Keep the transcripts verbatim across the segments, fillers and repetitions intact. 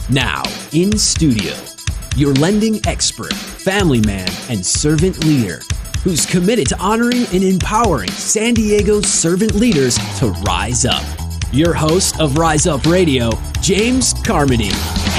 Now, in studio, your lending expert, family man, and servant leader, who's committed to honoring and empowering San Diego's servant leaders to rise up. Your host of Rise Up Radio, James Carmody.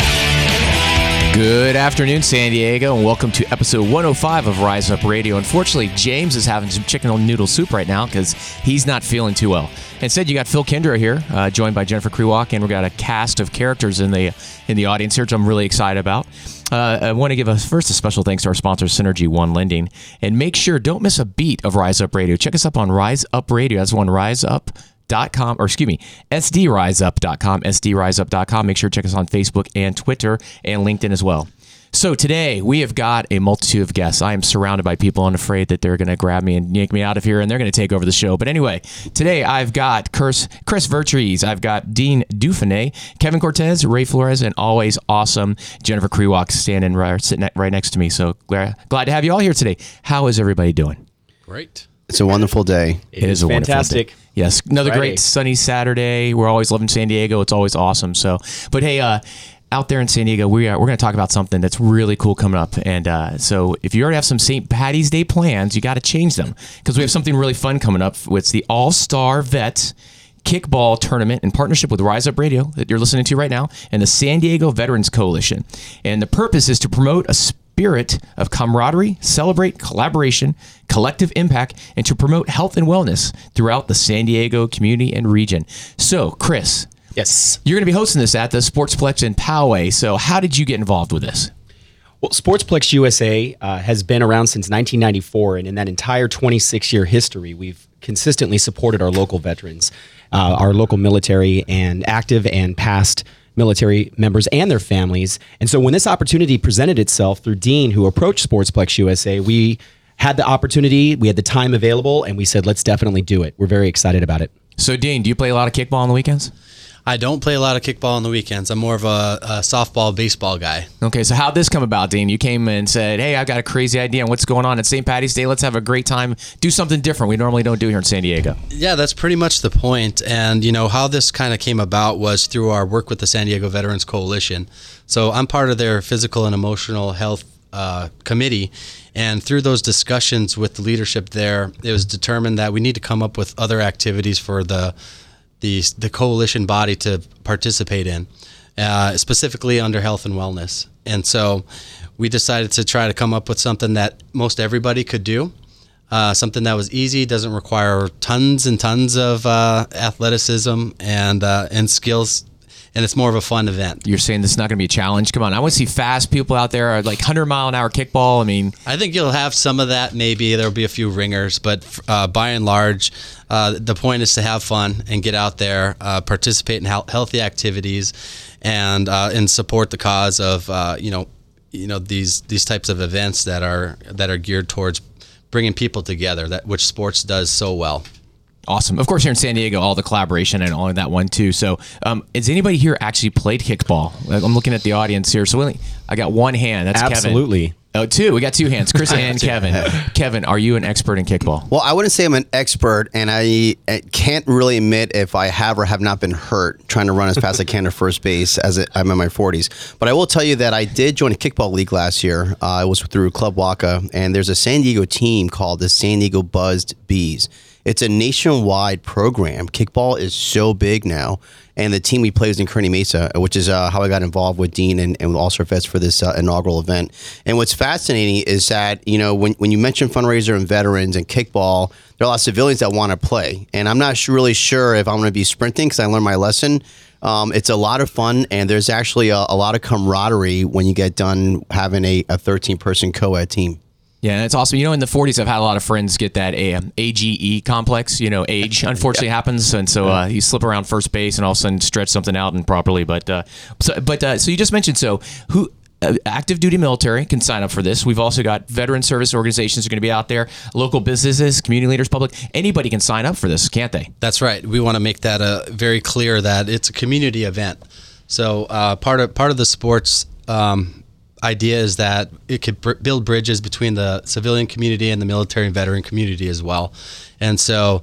Good afternoon, San Diego, and welcome to episode one oh five of Rise Up Radio. Unfortunately, James is having some chicken noodle soup right now because he's not feeling too well. Instead, you got Phil Kendra here, uh, joined by Jennifer Kriwak, and we've got a cast of characters in the in the audience here, which I'm really excited about. Uh, I want to give a first a special thanks to our sponsor, Synergy One Lending, and make sure don't miss a beat of Rise Up Radio. Check us up on Rise Up Radio. That's one Rise Up. Dot com, or excuse me, S D rise up dot com, S D rise up dot com. Make sure to check us on Facebook and Twitter and LinkedIn as well. So today we have got a multitude of guests. I am surrounded by people and afraid that they're going to grab me and yank me out of here and they're going to take over the show. But anyway, today I've got Chris, Chris Vertrees, I've got Dean Dufresne, Kevin Cortez, Ray Flores, and always awesome Jennifer Kriwak standing right, sitting right next to me. So glad, glad to have you all here today. How is everybody doing? Great. It's a wonderful day. It, it is, is a fantastic. Wonderful day. Yes, another Friday. great sunny Saturday. We're always loving San Diego. It's always awesome. So, but hey, uh, out there in San Diego, we are, we're going to talk about something that's really cool coming up. And uh, so, if you already have some Saint Patty's Day plans, you got to change them because we have something really fun coming up. It's the All-Star Vet Kickball Tournament in partnership with Rise Up Radio that you're listening to right now and the San Diego Veterans Coalition. And the purpose is to promote a spirit of camaraderie, celebrate collaboration, collective impact, and to promote health and wellness throughout the San Diego community and region. So, Chris, yes, you're going to be hosting this at the Sportsplex in Poway. So, how did you get involved with this? Well, Sportsplex U S A uh, has been around since nineteen ninety-four, and in that entire twenty-six year history, we've consistently supported our local veterans, uh, our local military, and active and past military members and their families. And so when this opportunity presented itself through Dean, who approached Sportsplex U S A, we had the opportunity, we had the time available, and we said, let's definitely do it. We're very excited about it. So, Dean, do you play a lot of kickball on the weekends? I don't play a lot of kickball on the weekends. I'm more of a, a softball, baseball guy. Okay, so how'd this come about, Dean? You came and said, hey, I've got a crazy idea on what's going on at Saint Patty's Day. Let's have a great time. Do something different we normally don't do here in San Diego. Yeah, that's pretty much the point. And, you know, how this kind of came about was through our work with the San Diego Veterans Coalition. So I'm part of their physical and emotional health uh, committee. And through those discussions with the leadership there, it was determined that we need to come up with other activities for the the the coalition body to participate in, uh, specifically under health and wellness. And so we decided to try to come up with something that most everybody could do, uh, something that was easy, doesn't require tons and tons of uh, athleticism and uh, and skills, and it's more of a fun event. You're saying this is not going to be a challenge? Come on, I want to see fast people out there, like one hundred mile an hour kickball. I mean, I think you'll have some of that. Maybe there'll be a few ringers, but uh, by and large, uh, the point is to have fun and get out there, uh, participate in he- healthy activities, and uh, and support the cause of uh, you know you know these these types of events that are that are geared towards bringing people together, that which sports does so well. Awesome. Of course, here in San Diego, all the collaboration and all of that one, too. So um, has anybody here actually played kickball? I'm looking at the audience here. So I got one hand. That's Absolutely. Kevin. Oh, two. We got two hands. Chris and Kevin. Kevin, are you an expert in kickball? Well, I wouldn't say I'm an expert, and I, I can't really admit if I have or have not been hurt trying to run as fast as I can to first base as it, I'm in my forties. But I will tell you that I did join a kickball league last year. Uh, it was through Club Waka, and there's a San Diego team called the San Diego Buzzed Bees. It's a nationwide program. Kickball is so big now. And the team we play is in Kearny Mesa, which is uh, how I got involved with Dean and, and with All-Star Fest for this uh, inaugural event. And what's fascinating is that, you know, when, when you mention fundraiser and veterans and kickball, there are a lot of civilians that want to play. And I'm not sh- really sure if I'm going to be sprinting because I learned my lesson. Um, it's a lot of fun, and there's actually a, a lot of camaraderie when you get done having a thirteen-person co-ed team. Yeah, and it's awesome. You know, in the forties, I've had a lot of friends get that um, A G E complex. You know, age unfortunately yeah. happens, and so uh, you slip around first base and all of a sudden stretch something out improperly. But uh, so, but uh, so you just mentioned so who. Uh, active duty military can sign up for this. We've also got veteran service organizations are going to be out there, local businesses, community leaders, public. Anybody can sign up for this, can't they? That's right. We want to make that uh, very clear that it's a community event. So uh, part of part of the sports um, idea is that it could br- build bridges between the civilian community and the military and veteran community as well. And so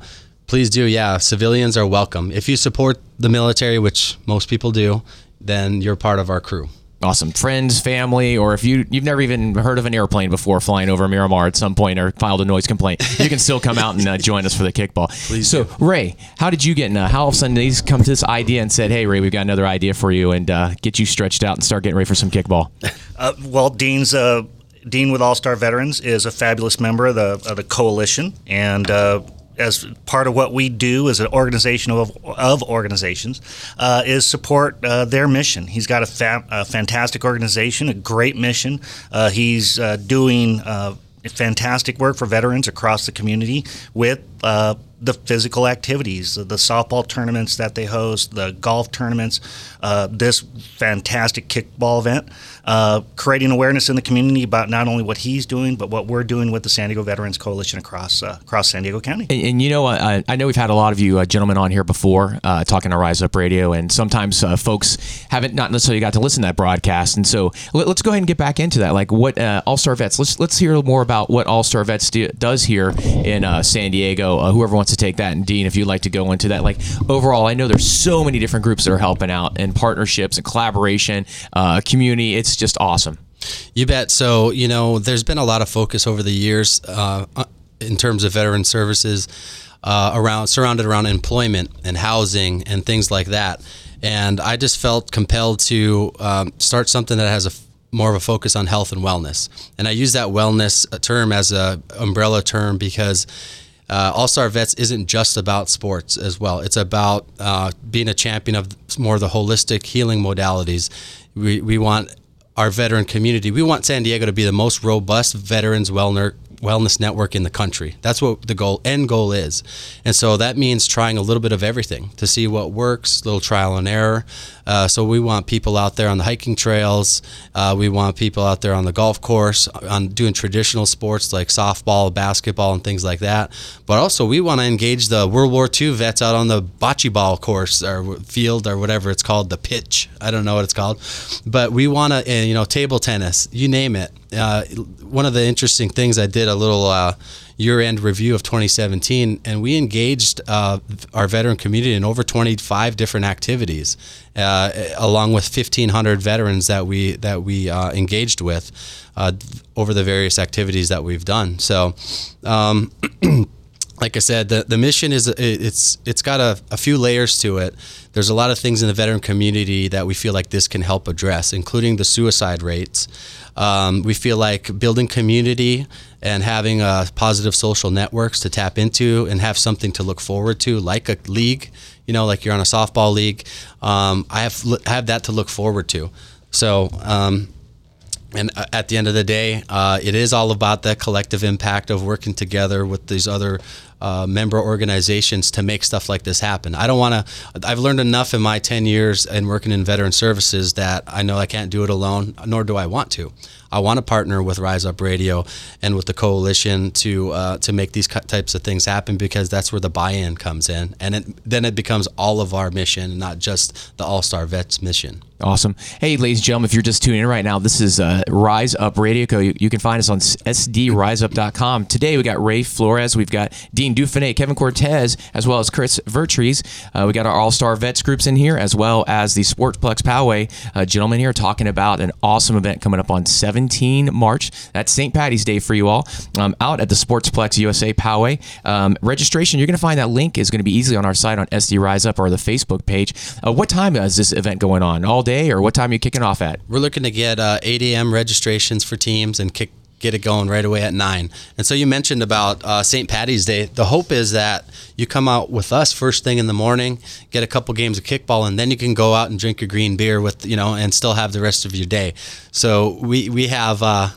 Please do. Yeah, civilians are welcome. If you support the military, which most people do, then you're part of our crew. Awesome. Friends, family, or if you, you've never even heard of an airplane before flying over Miramar at some point or filed a noise complaint, you can still come out and uh, join us for the kickball. Please so, do. Ray, how did you get in? Uh, how all of a sudden did these come to this idea and said, hey, Ray, we've got another idea for you, and uh, get you stretched out and start getting ready for some kickball? Uh, well, Dean's uh, Dean with All-Star Veterans is a fabulous member of the, of the coalition, and uh, as part of what we do as an organization of, of organizations uh, is support uh, their mission. He's got a, fa- a fantastic organization, a great mission. Uh, he's uh, doing uh, fantastic work for veterans across the community with uh, the physical activities, the softball tournaments that they host, the golf tournaments, uh, this fantastic kickball event, uh, creating awareness in the community about not only what he's doing, but what we're doing with the San Diego Veterans Coalition across uh, across San Diego County. And, and you know, uh, I know we've had a lot of you uh, gentlemen on here before uh, talking to Rise Up Radio, and sometimes uh, folks haven't not necessarily got to listen to that broadcast. And so let, let's go ahead and get back into that. Like what uh, All-Star Vets, let's let's hear more about what All-Star Vets do, does here in uh, San Diego. Uh, whoever wants to take that, and Dean, if you'd like to go into that. Like overall, I know there's so many different groups that are helping out, and partnerships and collaboration, uh, community. It's just awesome. You bet. So, you know, there's been a lot of focus over the years uh, in terms of veteran services uh, around surrounded around employment and housing and things like that. And I just felt compelled to um, start something that has a more of a focus on health and wellness. And I use that wellness term as a umbrella term because Uh, All-Star Vets isn't just about sports as well. It's about uh, being a champion of more of the holistic healing modalities. We we want our veteran community. We want San Diego to be the most robust veterans wellness wellness network in the country. That's what the goal end goal is. And so that means trying a little bit of everything to see what works, a little trial and error. Uh, so we want people out there on the hiking trails. Uh, we want people out there on the golf course, on doing traditional sports like softball, basketball, and things like that. But also we want to engage the World War Two vets out on the bocce ball course or field or whatever it's called, the pitch. I don't know what it's called. But we want to, you know, table tennis, you name it. Uh, one of the interesting things, I did a little uh, year-end review of twenty seventeen, and we engaged uh, our veteran community in over twenty-five different activities, uh, along with fifteen hundred veterans that we that we uh, engaged with uh, over the various activities that we've done. So, um, like I said, the, the mission is it's it's got a, a few layers to it. There's a lot of things in the veteran community that we feel like this can help address, including the suicide rates. Um, we feel like building community and having uh, positive social networks to tap into and have something to look forward to, like a league, you know, like you're on a softball league. Um, I have have that to look forward to. So, um, and at the end of the day, uh, it is all about that collective impact of working together with these other uh, member organizations to make stuff like this happen. I don't want to, I've learned enough in my ten years in working in veteran services that I know I can't do it alone, nor do I want to. I want to partner with Rise Up Radio and with the coalition to uh, to make these types of things happen, because that's where the buy-in comes in, and it, then it becomes all of our mission, not just the All-Star Vets mission. Awesome. Hey, ladies and gentlemen, if you're just tuning in right now, this is uh, Rise Up Radio. You, you can find us on S D rise up dot com. Today, we got Ray Flores, we've got Dean Dufresne, Kevin Cortez, as well as Chris Vertrees. Uh, we got our All-Star Vets groups in here, as well as the Sportsplex Poway uh, gentlemen here talking about an awesome event coming up on seventeenth March. That's Saint Patty's Day for you all, um, out at the Sportsplex U S A Poway. Um, registration, you're going to find that link is going to be easily on our site on S D Rise Up or the Facebook page. Uh, what time is this event going on? All day, or what time are you kicking off at? We're looking to get uh, eight a.m. registrations for teams and kick get it going right away at nine. And so you mentioned about uh, Saint Patty's Day. The hope is that you come out with us first thing in the morning, get a couple games of kickball, and then you can go out and drink your green beer with, you know, and still have the rest of your day. So we we have uh,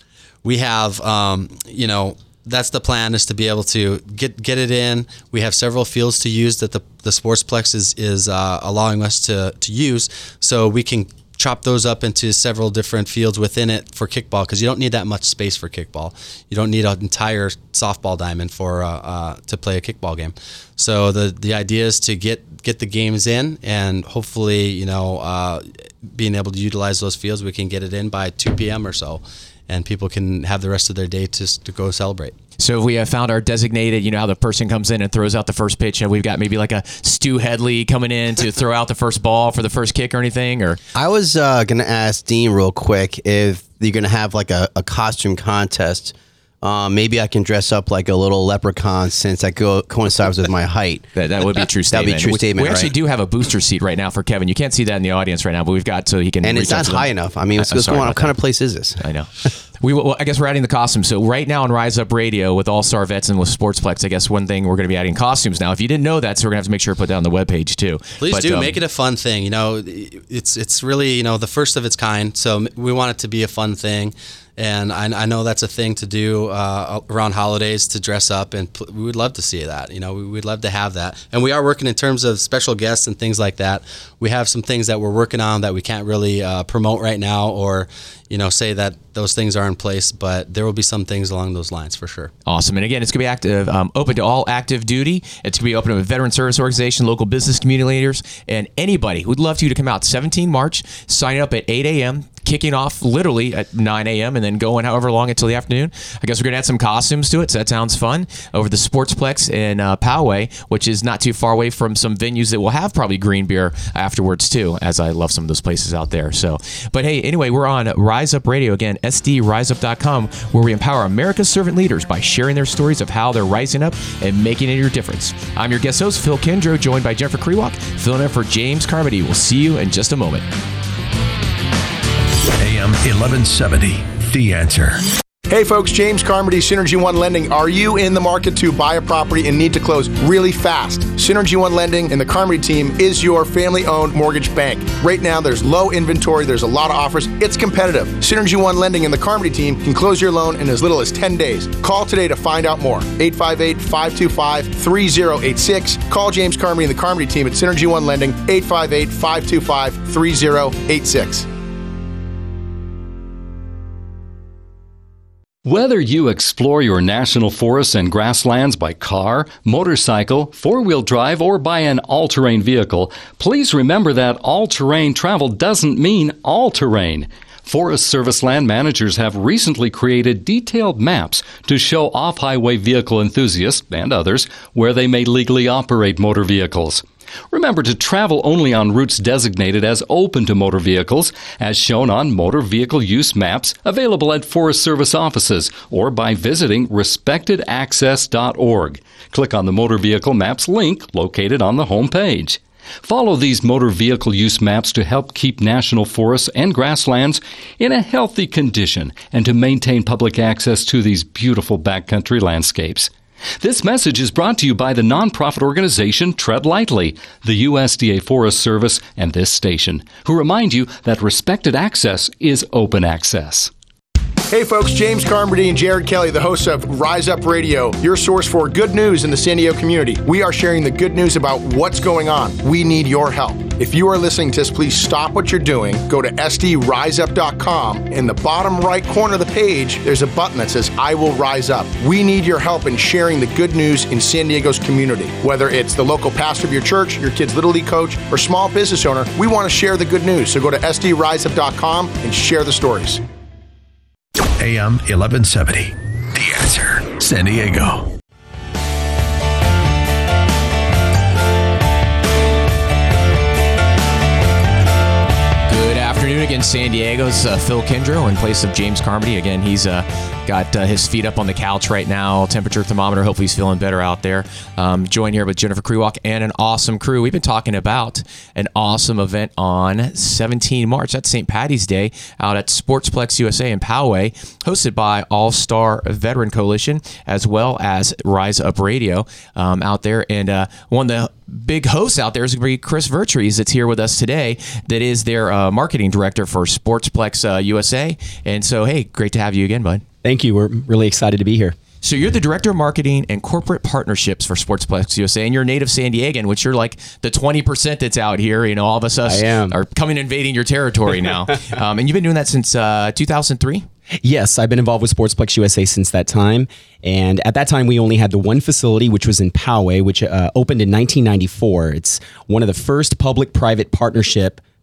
we have um, you know. That's the plan, is to be able to get get it in. We have several fields to use that the the Sportsplex is is uh, allowing us to to use, so we can chop those up into several different fields within it for kickball, because you don't need that much space for kickball. You don't need an entire softball diamond for uh, uh, to play a kickball game. So the the idea is to get get the games in, and hopefully, you know, uh, being able to utilize those fields, we can get it in by two p.m. or so. and people can have the rest of their day just to go celebrate. So we have found our designated, you know, how the person comes in and throws out the first pitch, and we've got maybe like a Stu Headley coming in to throw out the first ball for the first kick or anything, or I was uh, going to ask Dean real quick if you're going to have like a, a costume contest. Um, maybe I can dress up like a little leprechaun since that go, coincides with my height. That, that would be a true statement. That'd be a true we, statement, We actually right? do have a booster seat right now for Kevin. You can't see that in the audience right now, but we've got so he can. And reach it's out not to them. high enough. I mean, what's, I'm what's sorry going on? about What kind that. of place is this? I know. We, well, I guess we're adding the costumes. So right now on Rise Up Radio with All Star Vets and with Sportsplex, I guess one thing we're going to be adding costumes now. If you didn't know that, so we're going to have to make sure to put that on the webpage too. Please But, do um, make it a fun thing. You know, it's it's really, you know, the first of its kind. So we want it to be a fun thing. And I, I know that's a thing to do uh, around holidays, to dress up, and pl- we would love to see that. You know, we would love to have that. And we are working in terms of special guests and things like that. We have some things that we're working on that we can't really uh, promote right now, or, you know, say that those things are in place, but there will be some things along those lines for sure. Awesome. And again, it's going to be active, um, open to all active duty. It's going to be open to a veteran service organization, local business community leaders, and anybody. We'd love for you to come out seventeenth of March, sign up at eight a.m., kicking off literally at nine a.m. and then going however long until the afternoon. I guess we're going to add some costumes to it, so that sounds fun. Over the Sportsplex in uh, Poway, which is not too far away from some venues that will have probably green beer afterwards too, as I love some of those places out there. So, but hey, anyway, we're on Rise Up Radio again, S D rise up dot com, where we empower America's servant leaders by sharing their stories of how they're rising up and making it your difference. I'm your guest host, Phil Kendro, joined by Jennifer Kriwak, filling in for James Carmody. We'll see you in just a moment. A M eleven seventy, The Answer. Hey folks, James Carmody, Synergy One Lending. Are you in the market to buy a property and need to close really fast? Synergy One Lending and the Carmody team is your family-owned mortgage bank. Right now, there's low inventory, there's a lot of offers, it's competitive. Synergy One Lending and the Carmody team can close your loan in as little as ten days. Call today to find out more. eight five eight, five two five, three zero eight six. Call James Carmody and the Carmody team at Synergy One Lending, eight five eight, five two five, three zero eight six. Whether you explore your national forests and grasslands by car, motorcycle, four-wheel drive, or by an all-terrain vehicle, please remember that all-terrain travel doesn't mean all-terrain. Forest Service land managers have recently created detailed maps to show off-highway vehicle enthusiasts and others where they may legally operate motor vehicles. Remember to travel only on routes designated as open to motor vehicles, as shown on motor vehicle use maps available at Forest Service offices or by visiting respected access dot org. Click on the Motor Vehicle Maps link located on the home page. Follow these motor vehicle use maps to help keep national forests and grasslands in a healthy condition and to maintain public access to these beautiful backcountry landscapes. This message is brought to you by the nonprofit organization Tread Lightly, the U S D A Forest Service, and this station, who remind you that respected access is open access. Hey folks, James Carmody and Jared Kelly, the hosts of Rise Up Radio, your source for good news in the San Diego community. We are sharing the good news about what's going on. We need your help. If you are listening to this, please stop what you're doing. Go to S D rise up dot com. In the bottom right corner of the page, there's a button that says, I will rise up. We need your help in sharing the good news in San Diego's community. Whether it's the local pastor of your church, your kid's Little League coach, or small business owner, we want to share the good news. So go to S D rise up dot com and share the stories. A M eleven seventy, The Answer, San Diego. Good afternoon again, San Diego's uh, Phil Kendro in place of James Carmody. Again, he's uh, got uh, his feet up on the couch right now, temperature thermometer. Hopefully he's feeling better out there. Um, joined here with Jennifer Kriwak and an awesome crew. We've been talking about an awesome event on seventeenth of March. That's Saint Patty's Day out at Sportsplex U S A in Poway, hosted by All-Star Veteran Coalition, as well as Rise Up Radio um, out there. And uh, one of the big hosts out there is going to be Chris Vertrees that's here with us today, that is their uh, marketing director for Sportsplex uh, U S A. And so, hey, great to have you again, bud. Thank you. We're really excited to be here. So you're the director of marketing and corporate partnerships for Sportsplex U S A, and you're a native San Diegan, which you're like the twenty percent that's out here. You know, all of us, us I am. are coming invading your territory now. um, and you've been doing that since uh, two thousand three? Yes, I've been involved with Sportsplex U S A since that time. And at that time, we only had the one facility, which was in Poway, which uh, opened in nineteen ninety-four. It's one of the first public-private partnership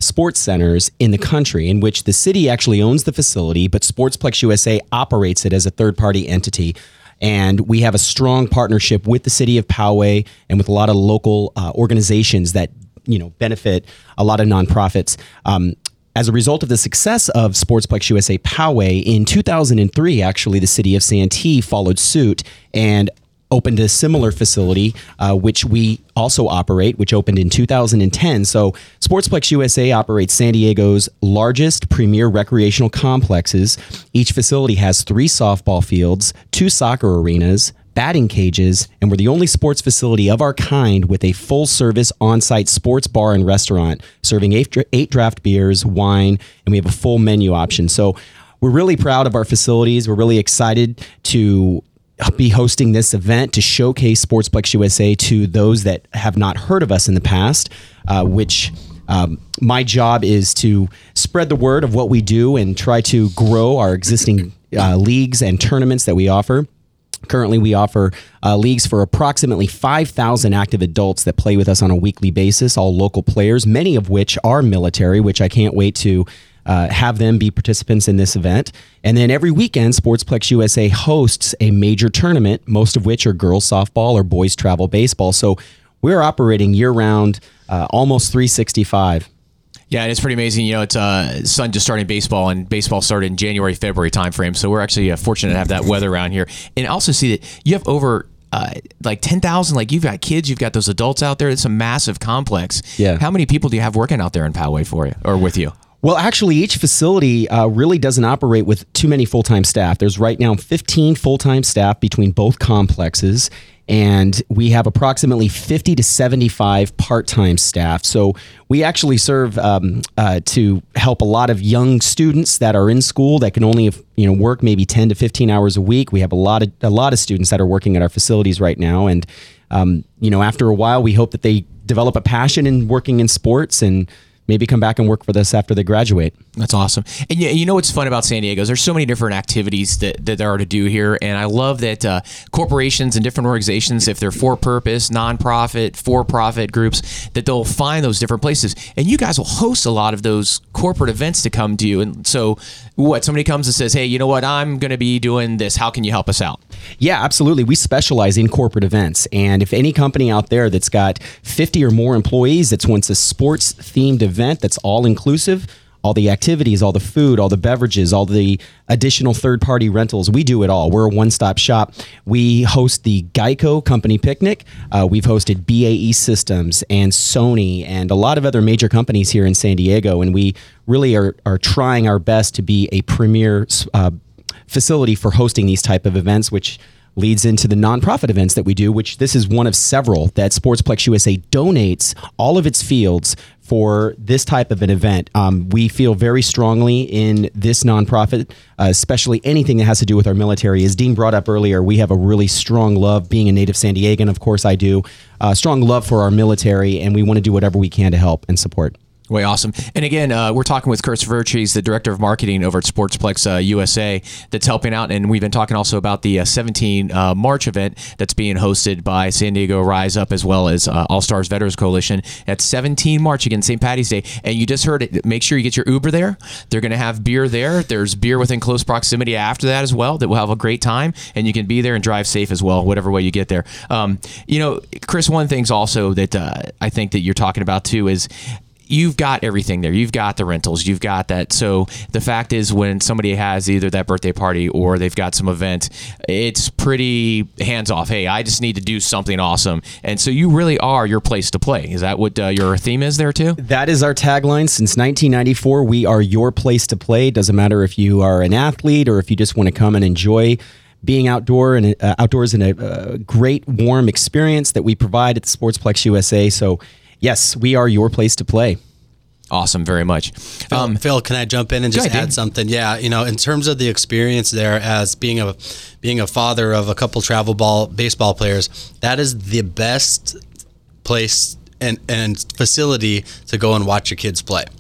sports centers in the country, in which the city actually owns the facility, but Sportsplex U S A operates it as a third-party entity. And we have a strong partnership with the city of Poway and with a lot of local uh, organizations that, you know, benefit a lot of nonprofits. Um, as a result of the success of Sportsplex U S A Poway, in two thousand three, actually, the city of Santee followed suit and opened a similar facility, uh, which we also operate, which opened in two thousand ten. So Sportsplex U S A operates San Diego's largest premier recreational complexes. Each facility has three softball fields, two soccer arenas, batting cages, and we're the only sports facility of our kind with a full-service on-site sports bar and restaurant, serving eight, eight draft beers, wine, and we have a full menu option. So we're really proud of our facilities. We're really excited to be hosting this event to showcase Sportsplex U S A to those that have not heard of us in the past, uh, which um, my job is to spread the word of what we do and try to grow our existing uh, leagues and tournaments that we offer. Currently, we offer uh, leagues for approximately five thousand active adults that play with us on a weekly basis, all local players, many of which are military, which I can't wait to Uh, have them be participants in this event. And then every weekend, Sportsplex U S A hosts a major tournament, most of which are girls softball or boys travel baseball. So we're operating year-round, uh, almost three sixty-five. Yeah, and it's pretty amazing. You know, it's uh, son just starting baseball, and baseball started in January, February timeframe. So we're actually uh, fortunate to have that weather around here. And also see that you have over uh, like ten thousand, like you've got kids, you've got those adults out there. It's a massive complex. Yeah. How many people do you have working out there in Poway for you or with you? Well, actually, each facility uh, really doesn't operate with too many full-time staff. There's right now fifteen full-time staff between both complexes, and we have approximately fifty to seventy-five part-time staff. So we actually serve um, uh, to help a lot of young students that are in school that can only, you know, work maybe ten to fifteen hours a week. We have a lot of a lot of students that are working at our facilities right now, and um, you know, after a while, we hope that they develop a passion in working in sports and maybe come back and work for us after they graduate. That's awesome. And you, you know what's fun about San Diego is there's so many different activities that, that there are to do here. And I love that uh, corporations and different organizations, if they're for-purpose, nonprofit, for-profit groups, that they'll find those different places. And you guys will host a lot of those corporate events to come to you. And so what, somebody comes and says, hey, you know what, I'm going to be doing this. How can you help us out? Yeah, absolutely. We specialize in corporate events. And if any company out there that's got fifty or more employees that wants a sports-themed event that's all-inclusive, all the activities, all the food, all the beverages, all the additional third-party rentals, we do it all. We're a one-stop shop. We host the Geico Company Picnic. Uh, we've hosted B A E Systems and Sony and a lot of other major companies here in San Diego. And we really are, are trying our best to be a premier uh, facility for hosting these type of events, which leads into the nonprofit events that we do, which this is one of several that Sportsplex U S A donates all of its fields for this type of an event. Um, we feel very strongly in this nonprofit, uh, especially anything that has to do with our military. As Dean brought up earlier, we have a really strong love, being a native San Diegan, of course I do, uh, strong love for our military, and we want to do whatever we can to help and support. Way awesome. And again, uh, we're talking with Chris Verchi. He's the Director of Marketing over at Sportsplex uh, U S A that's helping out. And we've been talking also about the uh, seventeen uh, March event that's being hosted by San Diego Rise Up as well as uh, All Stars Veterans Coalition at seventeen March, again, Saint Patty's Day. And you just heard it. Make sure you get your Uber there. They're going to have beer there. There's beer within close proximity after that as well that will have a great time. And you can be there and drive safe as well, whatever way you get there. Um, you know, Chris, one of the things also that uh, I think that you're talking about too is you've got everything there. You've got the rentals. You've got that. So the fact is when somebody has either that birthday party or they've got some event, it's pretty hands off. Hey, I just need to do something awesome. And so you really are your place to play. Is that what uh, your theme is there too? That is our tagline. Since nineteen ninety-four, we are your place to play. Doesn't matter if you are an athlete or if you just want to come and enjoy being outdoor and uh, outdoors in a uh, great warm experience that we provide at the Sportsplex U S A. So yes, we are your place to play. Awesome, very much. Phil, Um, Phil, can I jump in and just ahead, add Dan. something? Yeah, you know, in terms of the experience there as being a being a father of a couple travel ball baseball players, that is the best place and, and facility to go and watch your kids play.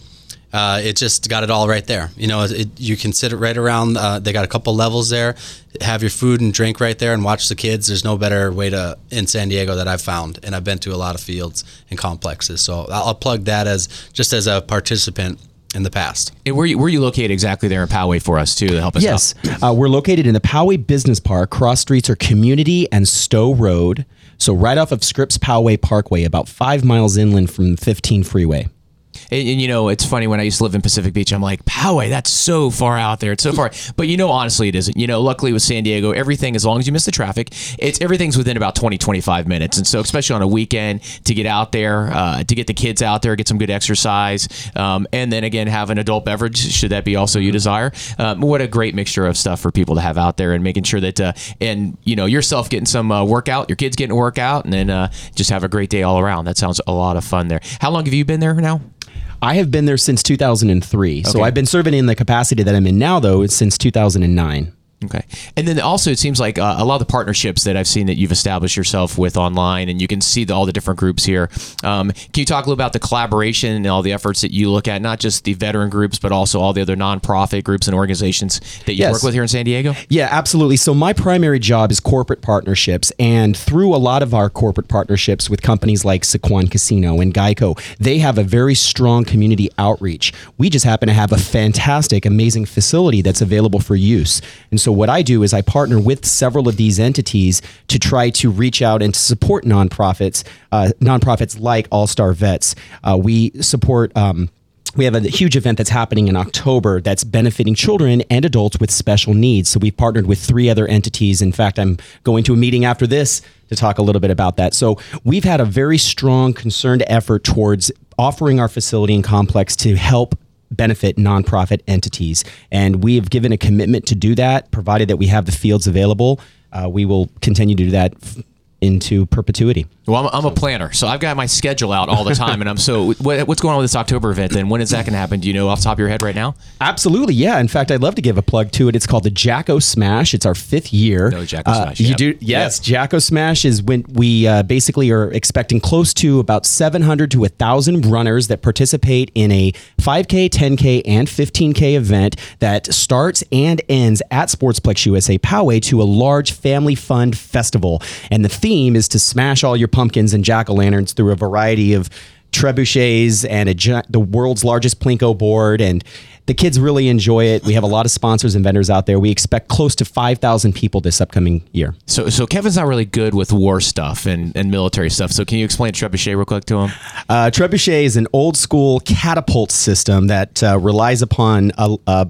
Uh, it just got it all right there. You know, it, you can sit it right around. Uh, they got a couple levels there. Have your food and drink right there and watch the kids. There's no better way to in San Diego that I've found, and I've been to a lot of fields and complexes. So I'll plug that as just as a participant in the past. And where you, where you located exactly there in Poway for us too to help us yes. out? Yes, uh, we're located in the Poway Business Park. Cross streets are Community and Stowe Road. So right off of Scripps Poway Parkway, about five miles inland from fifteen freeway. And, and, you know, it's funny, when I used to live in Pacific Beach, I'm like, Poway, that's so far out there. It's so far. But, you know, honestly, it isn't. You know, luckily with San Diego, everything, as long as you miss the traffic, it's everything's within about twenty, twenty-five minutes. And so, especially on a weekend, to get out there, uh, to get the kids out there, get some good exercise, um, and then, again, have an adult beverage, should that be also you desire. Um, what a great mixture of stuff for people to have out there, and making sure that, uh, and, you know, yourself getting some uh, workout, your kids getting a workout, and then uh, just have a great day all around. That sounds a lot of fun there. How long have you been there now? I have been there since two thousand three. Okay. So I've been serving in the capacity that I'm in now, though, since two thousand nine. Okay. And then also, it seems like uh, a lot of the partnerships that I've seen that you've established yourself with online, and you can see the, all the different groups here. Um, can you talk a little about the collaboration and all the efforts that you look at, not just the veteran groups, but also all the other nonprofit groups and organizations that you yes. work with here in San Diego? Yeah, absolutely. So my primary job is corporate partnerships, and through a lot of our corporate partnerships with companies like Sequan Casino and Geico, they have a very strong community outreach. We just happen to have a fantastic, amazing facility that's available for use. And so what I do is I partner with several of these entities to try to reach out and to support nonprofits, uh, nonprofits like All Star Vets. Uh, we support. Um, We have a huge event that's happening in October that's benefiting children and adults with special needs. So we've partnered with three other entities. In fact, I'm going to a meeting after this to talk a little bit about that. So we've had a very strong, concerned effort towards offering our facility and complex to help benefit nonprofit entities. And we have given a commitment to do that, provided that we have the fields available. Uh, we will continue to do that f- into perpetuity. Well, I'm, I'm a planner, so I've got my schedule out all the time, and I'm so. What, what's going on with this October event? Then when is that going to happen? Do you know off the top of your head right now? Absolutely, yeah. In fact, I'd love to give a plug to it. It's called the Jacko Smash. It's our fifth year. No, Jacko uh, Smash. You yep. do, yes. Yep. Jacko Smash is when we uh, basically are expecting close to about seven hundred to one thousand runners that participate in a five K, ten K, and fifteen K event that starts and ends at Sportsplex U S A Poway to a large family fun festival. And the theme is to smash all your pumpkins and jack-o'-lanterns through a variety of trebuchets and a gi- the world's largest Plinko board, and the kids really enjoy it. We have a lot of sponsors and vendors out there. We expect close to five thousand people this upcoming year. So so Kevin's not really good with war stuff and, and military stuff, so can you explain trebuchet real quick to him? Uh, trebuchet is an old-school catapult system that uh, relies upon a, a,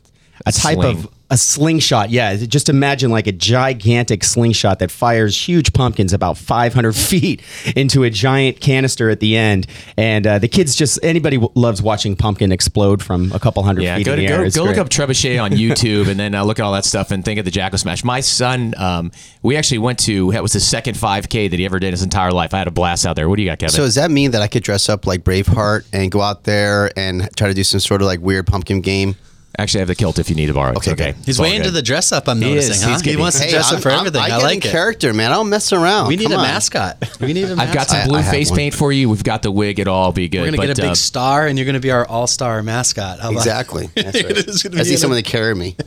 a type Sling. of... A slingshot, yeah. Just imagine like a gigantic slingshot that fires huge pumpkins about five hundred feet into a giant canister at the end. And uh, the kids just, anybody w- loves watching pumpkin explode from a couple hundred yeah, feet go in to, the air. Go, It's go great. look up trebuchet on YouTube and then uh, look at all that stuff and think of the Jacko Smash. My son, um, we actually went to, that was the second five K that he ever did in his entire life. I had a blast out there. What do you got, Kevin? So does that mean that I could dress up like Braveheart and go out there and try to do some sort of like weird pumpkin game? Actually, I have the kilt if you need to borrow it. Okay, it's okay. He's way into the dress up, I'm He noticing, is. huh? He's He getting- wants to Hey, dress I'm, up for I'm- everything. I, I, get like in it. character, man. I don't mess around. We need Come a on. mascot. We need a I've mascot. got some I- blue I have face one. paint for you. We've got the wig. It'll all be good. We're going to but, get a big uh, star, and you're going to be our all-star mascot. How about- Exactly. That's right. It's gonna I be see in someone a- to carry me.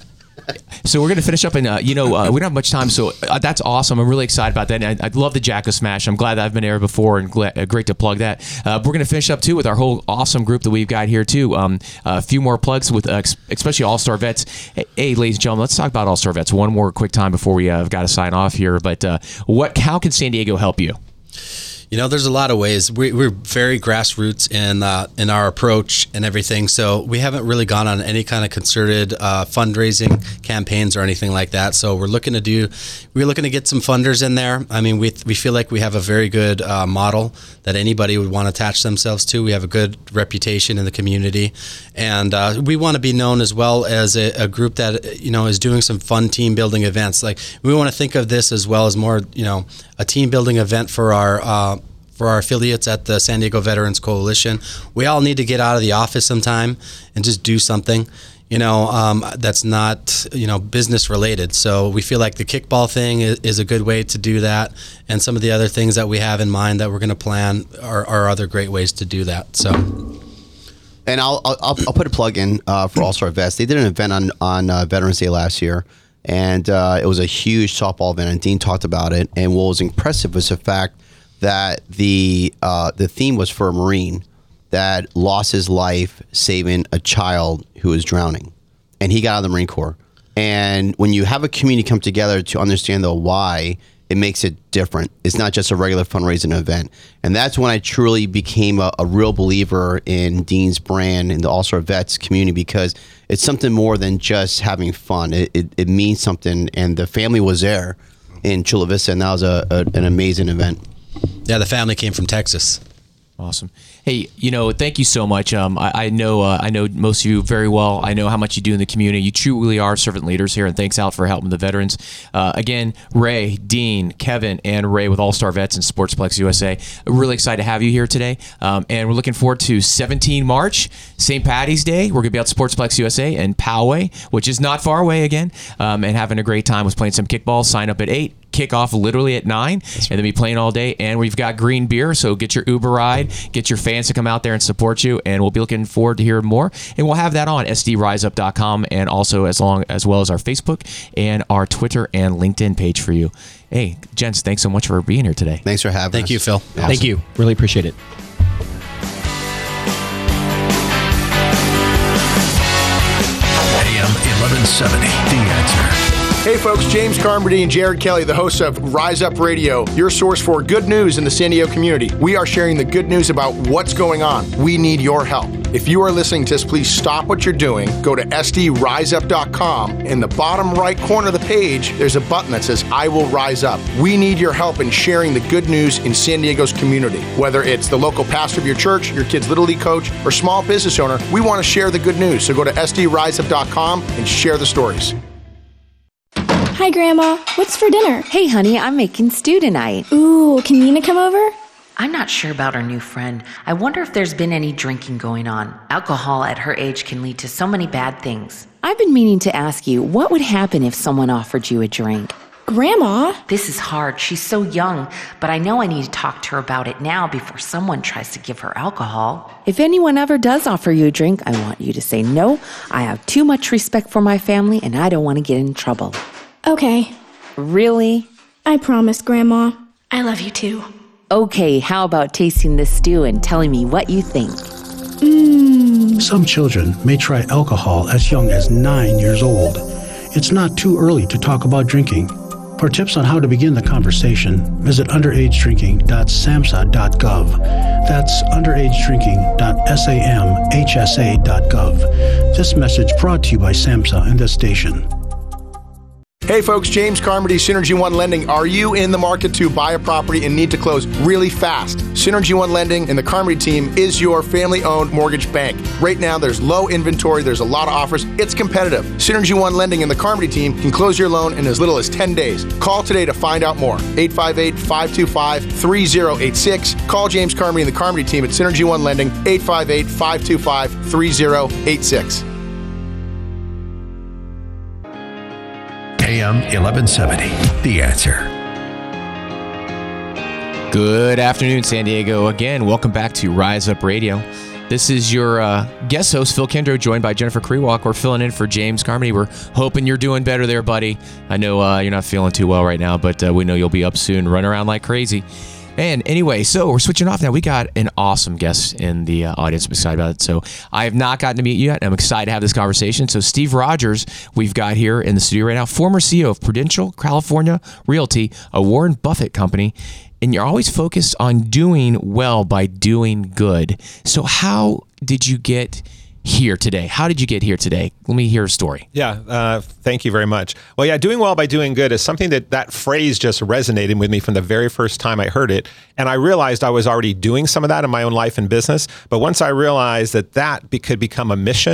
So we're going to finish up, and uh, you know, uh, we don't have much time, so uh, that's awesome. I'm really excited about that. And I, I love the Jacko Smash. I'm glad that I've been there before, and glad, uh, great to plug that. Uh, we're going to finish up too with our whole awesome group that we've got here too. Um, a few more plugs with, uh, especially All Star Vets. Hey, hey, ladies and gentlemen, let's talk about All Star Vets one more quick time before we uh, got to sign off here. But uh, what? How can San Diego help you? You know, there's a lot of ways. We, we're very grassroots in uh, in our approach and everything. So we haven't really gone on any kind of concerted uh, fundraising campaigns or anything like that. So we're looking to do, we're looking to get some funders in there. I mean, we we feel like we have a very good uh, model that anybody would want to attach themselves to. We have a good reputation in the community, and uh, we want to be known as well as a, a group that, you know, is doing some fun team building events. Like, we want to think of this as well as more, you know, a team building event for our uh, for our affiliates at the San Diego Veterans Coalition. We all need to get out of the office sometime and just do something, you know, um, that's not, you know, business related. So we feel like the kickball thing is, is a good way to do that. And some of the other things that we have in mind that we're going to plan are, are other great ways to do that. So. And I'll I'll, I'll put a plug in uh, for All Star Vets. They did an event on on uh, Veterans Day last year, and uh, it was a huge softball event. And Dean talked about it. And what was impressive was the fact that the uh, the theme was for a Marine that lost his life saving a child who was drowning, and he got out of the Marine Corps. And when you have a community come together to understand the why, it makes it different. It's not just a regular fundraising event. And that's when I truly became a, a real believer in Dean's brand and the All-Star Vets community, because it's something more than just having fun. It, it, it means something, and the family was there in Chula Vista, and that was a, a, an amazing event. Yeah, the family came from Texas. Awesome. Hey, you know, thank you so much. Um, I, I know uh, I know most of you very well. I know how much you do in the community. You truly are servant leaders here, and thanks out for helping the veterans. Uh, again, Ray, Dean, Kevin, and Ray with All Star Vets and Sportsplex U S A. Really excited to have you here today, um, and we're looking forward to seventeenth of March, Saint Patty's Day. We're going to be out at Sportsplex U S A and Poway, which is not far away again, um, and having a great time with playing some kickball. Sign up at eight. Kickoff literally at nine, and then be playing all day. And we've got green beer, so get your Uber ride, get your fans to come out there and support you. And we'll be looking forward to hearing more. And we'll have that on S D rise up dot com, and also as long as well as our Facebook and our Twitter and LinkedIn page for you. Hey, gents, thanks so much for being here today. Thanks for having Thank us. you, Phil. Awesome. Thank you. Really appreciate it. A M eleven seventy, The Answer. Hey folks, James Carmody and Jared Kelly, the hosts of Rise Up Radio, your source for good news in the San Diego community. We are sharing the good news about what's going on. We need your help. If you are listening to us, please stop what you're doing. Go to S D rise up dot com. In the bottom right corner of the page, there's a button that says, I will rise up. We need your help in sharing the good news in San Diego's community. Whether it's the local pastor of your church, your kid's Little League coach, or small business owner, we want to share the good news. So go to S D rise up dot com and share the stories. Hi, Grandma. What's for dinner? Hey, honey, I'm making stew tonight. Ooh, can Nina come over? I'm not sure about our new friend. I wonder if there's been any drinking going on. Alcohol at her age can lead to so many bad things. I've been meaning to ask you, what would happen if someone offered you a drink? Grandma? This is hard. She's so young, but I know I need to talk to her about it now before someone tries to give her alcohol. If anyone ever does offer you a drink, I want you to say no. I have too much respect for my family, and I don't want to get in trouble. Okay. Really? I promise, Grandma. I love you too. Okay, how about tasting this stew and telling me what you think? Mmm. Some children may try alcohol as young as nine years old. It's not too early to talk about drinking. For tips on how to begin the conversation, visit underage drinking dot samhsa dot gov. That's underage drinking dot samhsa dot gov. This message brought to you by SAMHSA and this station. Hey folks, James Carmody, Synergy One Lending. Are you in the market to buy a property and need to close really fast? Synergy One Lending and the Carmody team is your family-owned mortgage bank. Right now, there's low inventory, there's a lot of offers, it's competitive. Synergy One Lending and the Carmody team can close your loan in as little as ten days. Call today to find out more. eight five eight, five two five, three zero eight six. Call James Carmody and the Carmody team at Synergy One Lending, eight five eight, five two five, three zero eight six. A M eleven seventy, The Answer. Good afternoon, San Diego. Again, welcome back to Rise Up Radio. This is your uh, guest host, Phil Kendro, joined by Jennifer Kriwak. We're filling in for James Carmody. We're hoping you're doing better there, buddy. I know uh, you're not feeling too well right now, but uh, we know you'll be up soon, run around like crazy. And anyway, so we're switching off now. We got an awesome guest in the uh, audience. I'm excited about it. So I have not gotten to meet you yet. I'm excited to have this conversation. So Steve Rogers, we've got here in the studio right now, former C E O of Prudential California Realty, a Warren Buffett company. And you're always focused on doing well by doing good. So how did you get here today? How did you get here today? Let me hear a story. Yeah, uh, thank you very much. Well, yeah, doing well by doing good is something that that phrase just resonated with me from the very first time I heard it. And I realized I was already doing some of that in my own life and business. But once I realized that that be, could become a mission,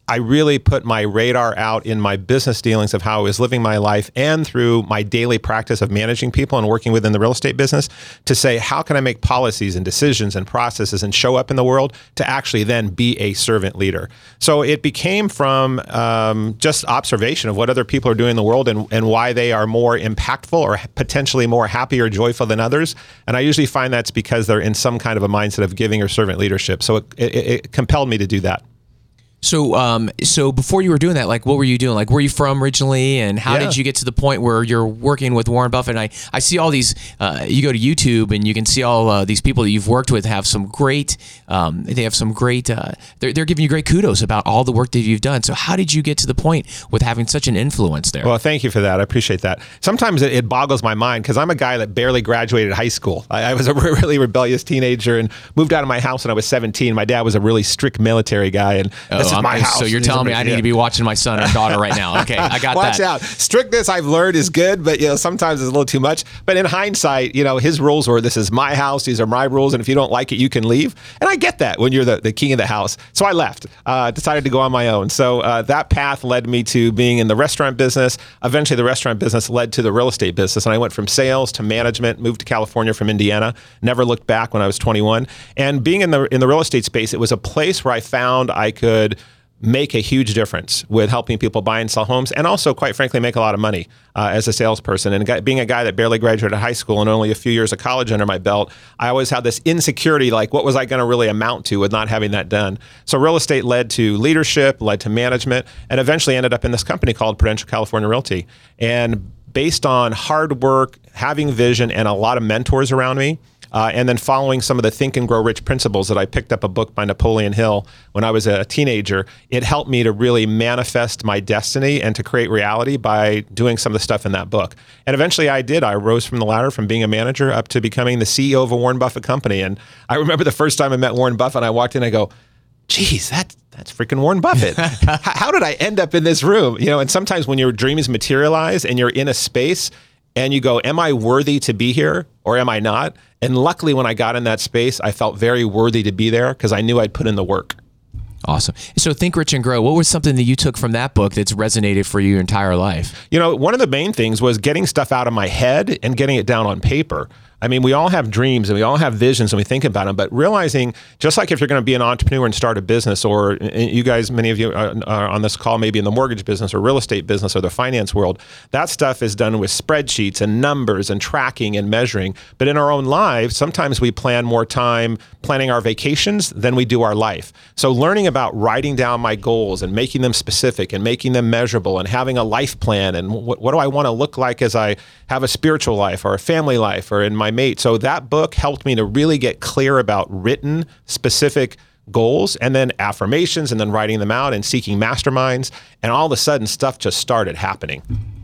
I really put my radar out in my business dealings of how I was living my life and through my daily practice of managing people and working within the real estate business to say, how can I make policies and decisions and processes and show up in the world to actually then be a servant leader? So it became from um, just observation of what other people are doing in the world and, and why they are more impactful or potentially more happy or joyful than others. And I usually find that's because they're in some kind of a mindset of giving or servant leadership. So it, it, it compelled me to do that. So, um, so before you were doing that, like, what were you doing? Like, where are you from originally, and how yeah. did you get to the point where you're working with Warren Buffett? And I, I see all these. Uh, you go to YouTube, and you can see all uh, these people that you've worked with have some great. Um, they have some great. Uh, they're they're giving you great kudos about all the work that you've done. So, how did you get to the point with having such an influence there? Well, thank you for that. I appreciate that. Sometimes it, it boggles my mind because I'm a guy that barely graduated high school. I, I was a really rebellious teenager and moved out of my house when I was seventeen. My dad was a really strict military guy, and oh, this is I'm, my house. So you're telling me I need to be watching my son and daughter right now. Okay, I got Watch that. Watch out. Strictness I've learned is good, but you know sometimes it's a little too much. But in hindsight, you know his rules were, this is my house, these are my rules, and if you don't like it, you can leave. And I get that when you're the, the king of the house. So I left, uh, decided to go on my own. So uh, that path led me to being in the restaurant business. Eventually the restaurant business led to the real estate business. And I went from sales to management, moved to California from Indiana, never looked back when I was twenty-one. And being in the in the real estate space, it was a place where I found I could make a huge difference with helping people buy and sell homes, and also, quite frankly, make a lot of money uh, as a salesperson. And guy, being a guy that barely graduated high school and only a few years of college under my belt, I always had this insecurity, like what was I going to really amount to with not having that done? So real estate led to leadership, led to management, and eventually ended up in this company called Prudential California Realty. And based on hard work, having vision, and a lot of mentors around me, Uh, and then following some of the Think and Grow Rich principles that I picked up a book by Napoleon Hill when I was a teenager, it helped me to really manifest my destiny and to create reality by doing some of the stuff in that book. And eventually I did. I rose from the ladder from being a manager up to becoming the C E O of a Warren Buffett company. And I remember the first time I met Warren Buffett, I walked in and I go, geez, that, that's freaking Warren Buffett. How did I end up in this room? You know, and sometimes when your dreams materialize and you're in a space and you go, am I worthy to be here or am I not? And luckily, when I got in that space, I felt very worthy to be there because I knew I'd put in the work. Awesome. So Think Rich and Grow, what was something that you took from that book that's resonated for your entire life? You know, one of the main things was getting stuff out of my head and getting it down on paper. I mean, we all have dreams and we all have visions and we think about them, but realizing, just like if you're going to be an entrepreneur and start a business, or you guys, many of you are on this call, maybe in the mortgage business or real estate business or the finance world, that stuff is done with spreadsheets and numbers and tracking and measuring. But in our own lives, sometimes we plan more time planning our vacations than we do our life. So learning about writing down my goals and making them specific and making them measurable and having a life plan and what, what do I want to look like as I have a spiritual life or a family life or in my mate. So that book helped me to really get clear about written, specific goals and then affirmations and then writing them out and seeking masterminds. And all of a sudden, stuff just started happening.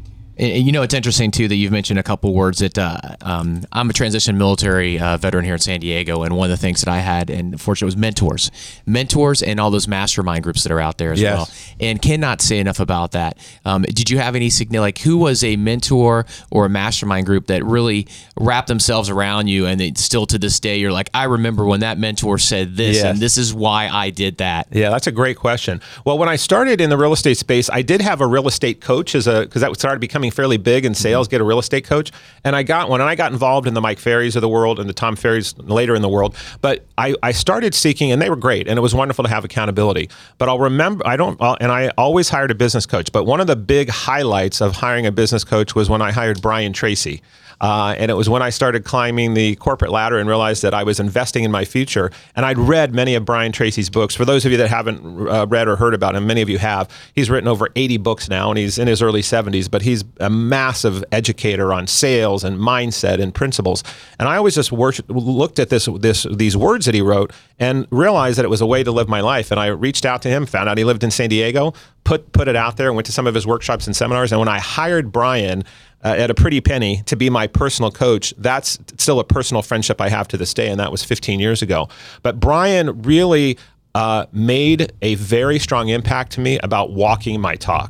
You know, it's interesting, too, that you've mentioned a couple words that uh, um, I'm a transition military uh, veteran here in San Diego. And one of the things that I had, and unfortunately, was mentors. Mentors and all those mastermind groups that are out there as yes. well. And cannot say enough about that. Um, did you have any, like, who was a mentor or a mastermind group that really wrapped themselves around you and it still to this day, you're like, I remember when that mentor said this yes. and this is why I did that? Yeah, that's a great question. Well, when I started in the real estate space, I did have a real estate coach as a because that started becoming fairly big in sales, get a real estate coach. And I got one, and I got involved in the Mike Ferries of the world and the Tom Ferries later in the world. But I, I started seeking, and they were great, and it was wonderful to have accountability. But I'll remember, I don't, and I always hired a business coach. But one of the big highlights of hiring a business coach was when I hired Brian Tracy. Uh, and it was when I started climbing the corporate ladder and realized that I was investing in my future. And I'd read many of Brian Tracy's books. For those of you that haven't uh, read or heard about him, many of you have. He's written over eighty books now, and he's in his early seventies. But he's a massive educator on sales and mindset and principles. And I always just worship, looked at this, this, these words that he wrote and realized that it was a way to live my life. And I reached out to him, found out he lived in San Diego, put put it out there, went to some of his workshops and seminars. And when I hired Brian uh, at a pretty penny to be my personal coach, that's still a personal friendship I have to this day. And that was fifteen years ago. But Brian really uh, made a very strong impact to me about walking my talk.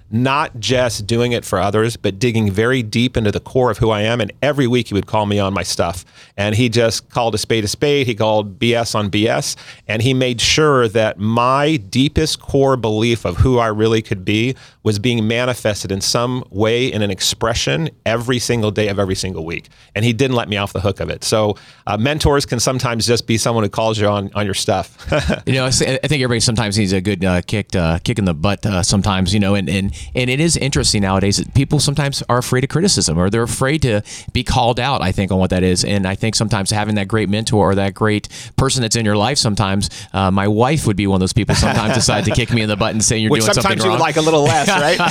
not just doing it for others, but digging very deep into the core of who I am. And every week he would call me on my stuff. And he just called a spade a spade. He called B S on B S. And he made sure that my deepest core belief of who I really could be was being manifested in some way, in an expression, every single day of every single week. And he didn't let me off the hook of it. So uh, mentors can sometimes just be someone who calls you on, on your stuff. You know, I think everybody sometimes needs a good uh, kick, uh, kick in the butt uh, sometimes, you know, and, and, and it is interesting nowadays that people sometimes are afraid of criticism, or they're afraid to be called out, I think, on what that is. And I think sometimes having that great mentor or that great person that's in your life, sometimes uh, my wife would be one of those people sometimes decide to kick me in the butt and say you're Which doing something wrong. Sometimes you would like a little less,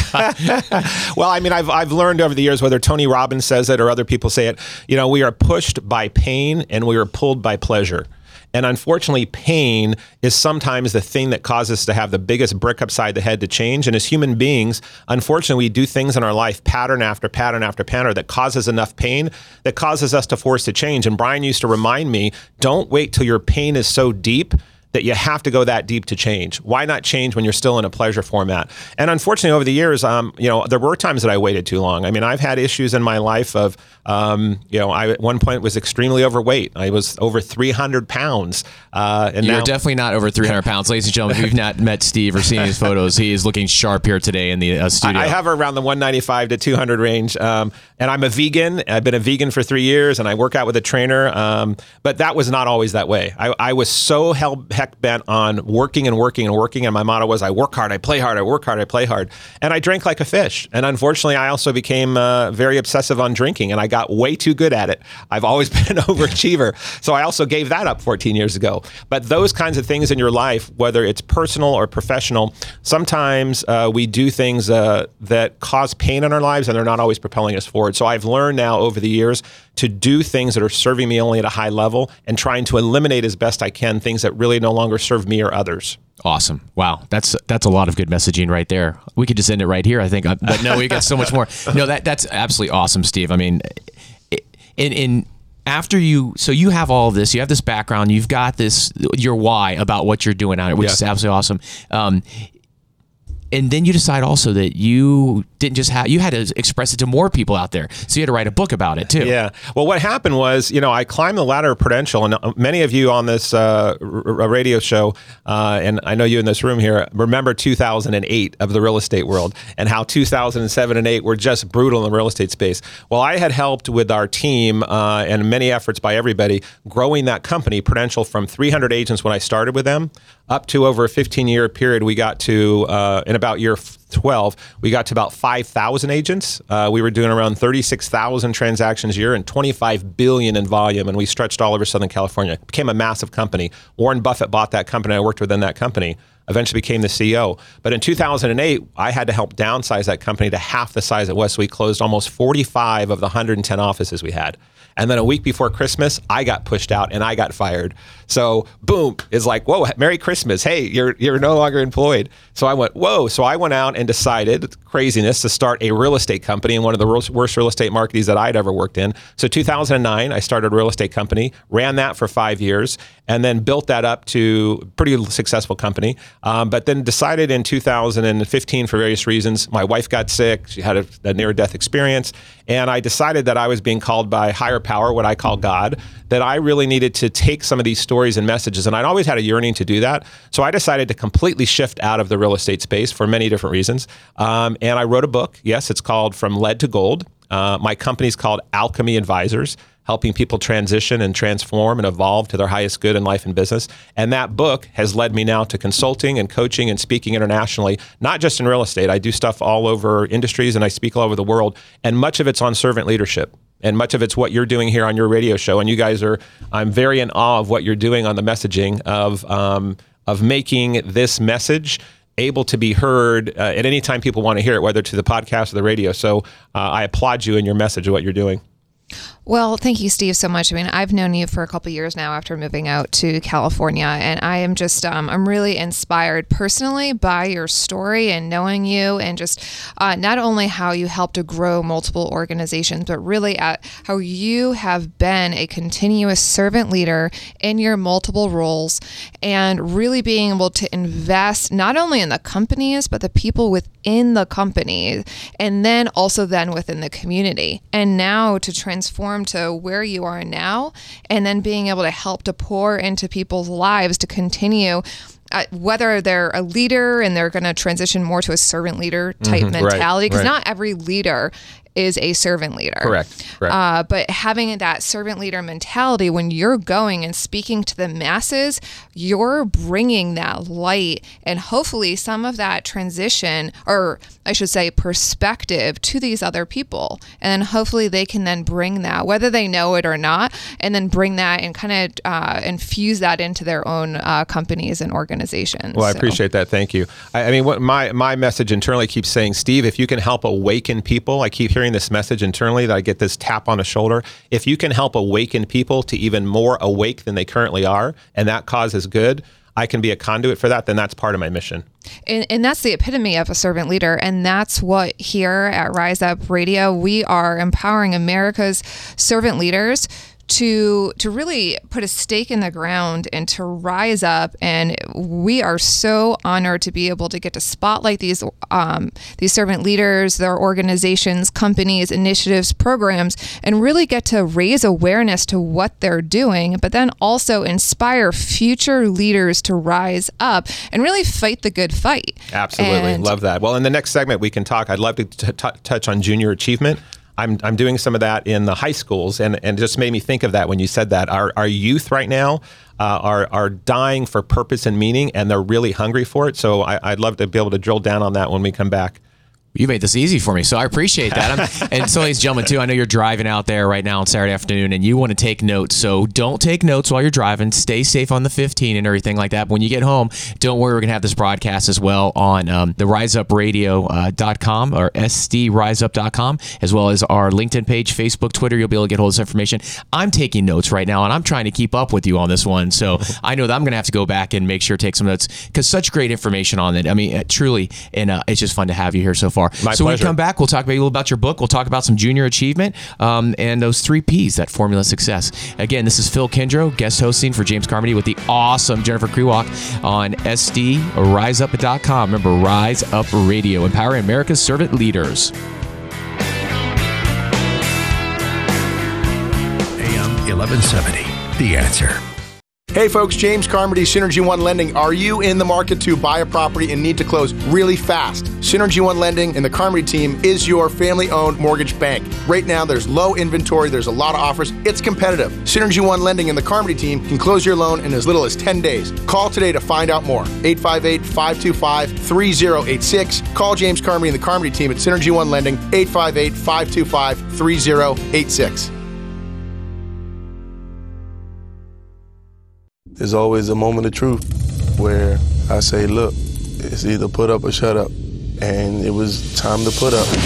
right? Well, I mean, I've, I've learned over the years, whether Tony Robbins says it or other people say it, you know, we are pushed by pain and we are pulled by pleasure. And unfortunately, pain is sometimes the thing that causes us to have the biggest brick upside the head to change. And as human beings, unfortunately, we do things in our life, pattern after pattern after pattern, that causes enough pain, that causes us to force to change. And Brian used to remind me, don't wait till your pain is so deep that you have to go that deep to change. Why not change when you're still in a pleasure format? And unfortunately, over the years, um, you know, there were times that I waited too long. I mean, I've had issues in my life of, um, you know, I at one point was extremely overweight. I was over three hundred pounds. Uh, and You're now, definitely not over three hundred pounds. Ladies and gentlemen, if you've not met Steve or seen his photos, he is looking sharp here today in the uh, studio. I, I hover around the one ninety-five to two hundred range. Um, and I'm a vegan. I've been a vegan for three years and I work out with a trainer. Um, but that was not always that way. I, I was so hell heck bent on working and working and working. And my motto was, I work hard, I play hard, I work hard, I play hard. And I drank like a fish. And unfortunately, I also became uh, very obsessive on drinking and I got way too good at it. I've always been an overachiever. So I also gave that up fourteen years ago. But those kinds of things in your life, whether it's personal or professional, sometimes uh, we do things uh, that cause pain in our lives and they're not always propelling us forward. So I've learned now over the years to do things that are serving me only at a high level and trying to eliminate as best I can things that really no longer serve me or others. Awesome. Wow. That's that's a lot of good messaging right there. We could just end it right here, I think. But no, we got so much more. No, that that's absolutely awesome, Steve. I mean, in in after you, so you have all of this, you have this background, you've got this, your why about what you're doing on it, which yeah. is absolutely awesome. Um, and then you decide also that you didn't just have, you had to express it to more people out there. So you had to write a book about it too. Yeah. Well, what happened was, you know, I climbed the ladder of Prudential, and many of you on this uh, r- radio show, uh, and I know you in this room here, remember two thousand eight of the real estate world and how two thousand seven and eight were just brutal in the real estate space. Well, I had helped with our team uh, and many efforts by everybody growing that company, Prudential, from three hundred agents when I started with them up to over a fifteen year period. We got to, uh, in about year twelve, we got to about five thousand agents. Uh, we were doing around thirty-six thousand transactions a year and twenty-five billion in volume. And we stretched all over Southern California. It became a massive company. Warren Buffett bought that company. I worked within that company. Eventually became the C E O. But in two thousand eight, I had to help downsize that company to half the size it was. So we closed almost forty-five of the one hundred ten offices we had. And then a week before Christmas, I got pushed out and I got fired. So boom, it's like, whoa, Merry Christmas. Hey, you're you're no longer employed. So I went, whoa. So I went out and decided, craziness, to start a real estate company in one of the worst real estate markets that I'd ever worked in. So two thousand nine, I started a real estate company, ran that for five years, and then built that up to a pretty successful company. Um, but then decided in two thousand fifteen, for various reasons, my wife got sick. She had a, a near-death experience. And I decided that I was being called by higher power, what I call God, that I really needed to take some of these stories and messages. And I'd always had a yearning to do that. So I decided to completely shift out of the real estate space for many different reasons. Um, and I wrote a book. Yes, it's called From Lead to Gold. Uh, my company's called Alchemy Advisors, helping people transition and transform and evolve to their highest good in life and business. And that book has led me now to consulting and coaching and speaking internationally, not just in real estate. I do stuff all over industries and I speak all over the world. And much of it's on servant leadership. And much of it's what you're doing here on your radio show. And you guys are, I'm very in awe of what you're doing on the messaging of, um, of making this message able to be heard uh, at any time people want to hear it, whether to the podcast or the radio. So uh, I applaud you in your message of what you're doing. Well, thank you, Steve, so much. I mean, I've known you for a couple years now after moving out to California, and I am just, um, I'm really inspired personally by your story and knowing you, and just uh, not only how you helped to grow multiple organizations, but really at how you have been a continuous servant leader in your multiple roles, and really being able to invest not only in the companies, but the people within the company, and then also then within the community. And now to transform to where you are now, and then being able to help to pour into people's lives to continue, uh, whether they're a leader and they're going to transition more to a servant leader type Mm-hmm, mentality, because right, right. not every leader is a servant leader. Correct. Correct. Uh, but having that servant leader mentality, when you're going and speaking to the masses, you're bringing that light and hopefully some of that transition, or I should say perspective, to these other people. And then hopefully they can then bring that, whether they know it or not, and then bring that and kind of uh, infuse that into their own uh, companies and organizations. Well, I So- appreciate that. Thank you. I, I mean, what my, my message internally keeps saying, Steve, if you can help awaken people, I keep hearing this message internally that I get this tap on the shoulder. If you can help awaken people to even more awake than they currently are, and that cause is good, I can be a conduit for that, then that's part of my mission. And, and that's the epitome of a servant leader. And that's what here at Rise Up Radio, we are empowering America's servant leaders to to really put a stake in the ground and to rise up. And we are so honored to be able to get to spotlight these um, these servant leaders, their organizations, companies, initiatives, programs, and really get to raise awareness to what they're doing, but then also inspire future leaders to rise up and really fight the good fight. Absolutely. And Love that. Well, in the next segment, we can talk. I'd love to t- t- touch on junior achievement. I'm I'm doing some of that in the high schools, and, and it just made me think of that when you said that. Our our youth right now uh, are are dying for purpose and meaning, and they're really hungry for it. So I, I'd love to be able to drill down on that when we come back. You made this easy for me, so I appreciate that. I'm, and so, ladies and gentlemen, too, I know you're driving out there right now on Saturday afternoon, and you want to take notes. So don't take notes while you're driving. Stay safe on the fifteen and everything like that. But when you get home, don't worry. We're going to have this broadcast as well on um, the rise up radio dot com or S D rise up dot com, as well as our LinkedIn page, Facebook, Twitter. You'll be able to get hold of this information. I'm taking notes right now, and I'm trying to keep up with you on this one. So I know that I'm going to have to go back and make sure to take some notes, because such great information on it. I mean, uh, truly, and uh, it's just fun to have you here so far. My so pleasure. when we come back, we'll talk about a little about your book. We'll talk about some junior achievement um, and those three P's, that formula of success. Again, this is Phil Kendrow, guest hosting for James Carmody with the awesome Jennifer Kriwak on S D rise up dot com. Remember, Rise Up Radio, empowering America's servant leaders. A M eleven seventy, The Answer. Hey folks, James Carmody, Synergy One Lending. Are you in the market to buy a property and need to close really fast? Synergy One Lending and the Carmody team is your family-owned mortgage bank. Right now, there's low inventory, there's a lot of offers, it's competitive. Synergy One Lending and the Carmody team can close your loan in as little as ten days. Call today to find out more. eight five eight, five two five, three zero eight six. Call James Carmody and the Carmody team at Synergy One Lending, eight five eight, five two five, three zero eight six. There's always a moment of truth where I say, look, it's either put up or shut up. And it was time to put up.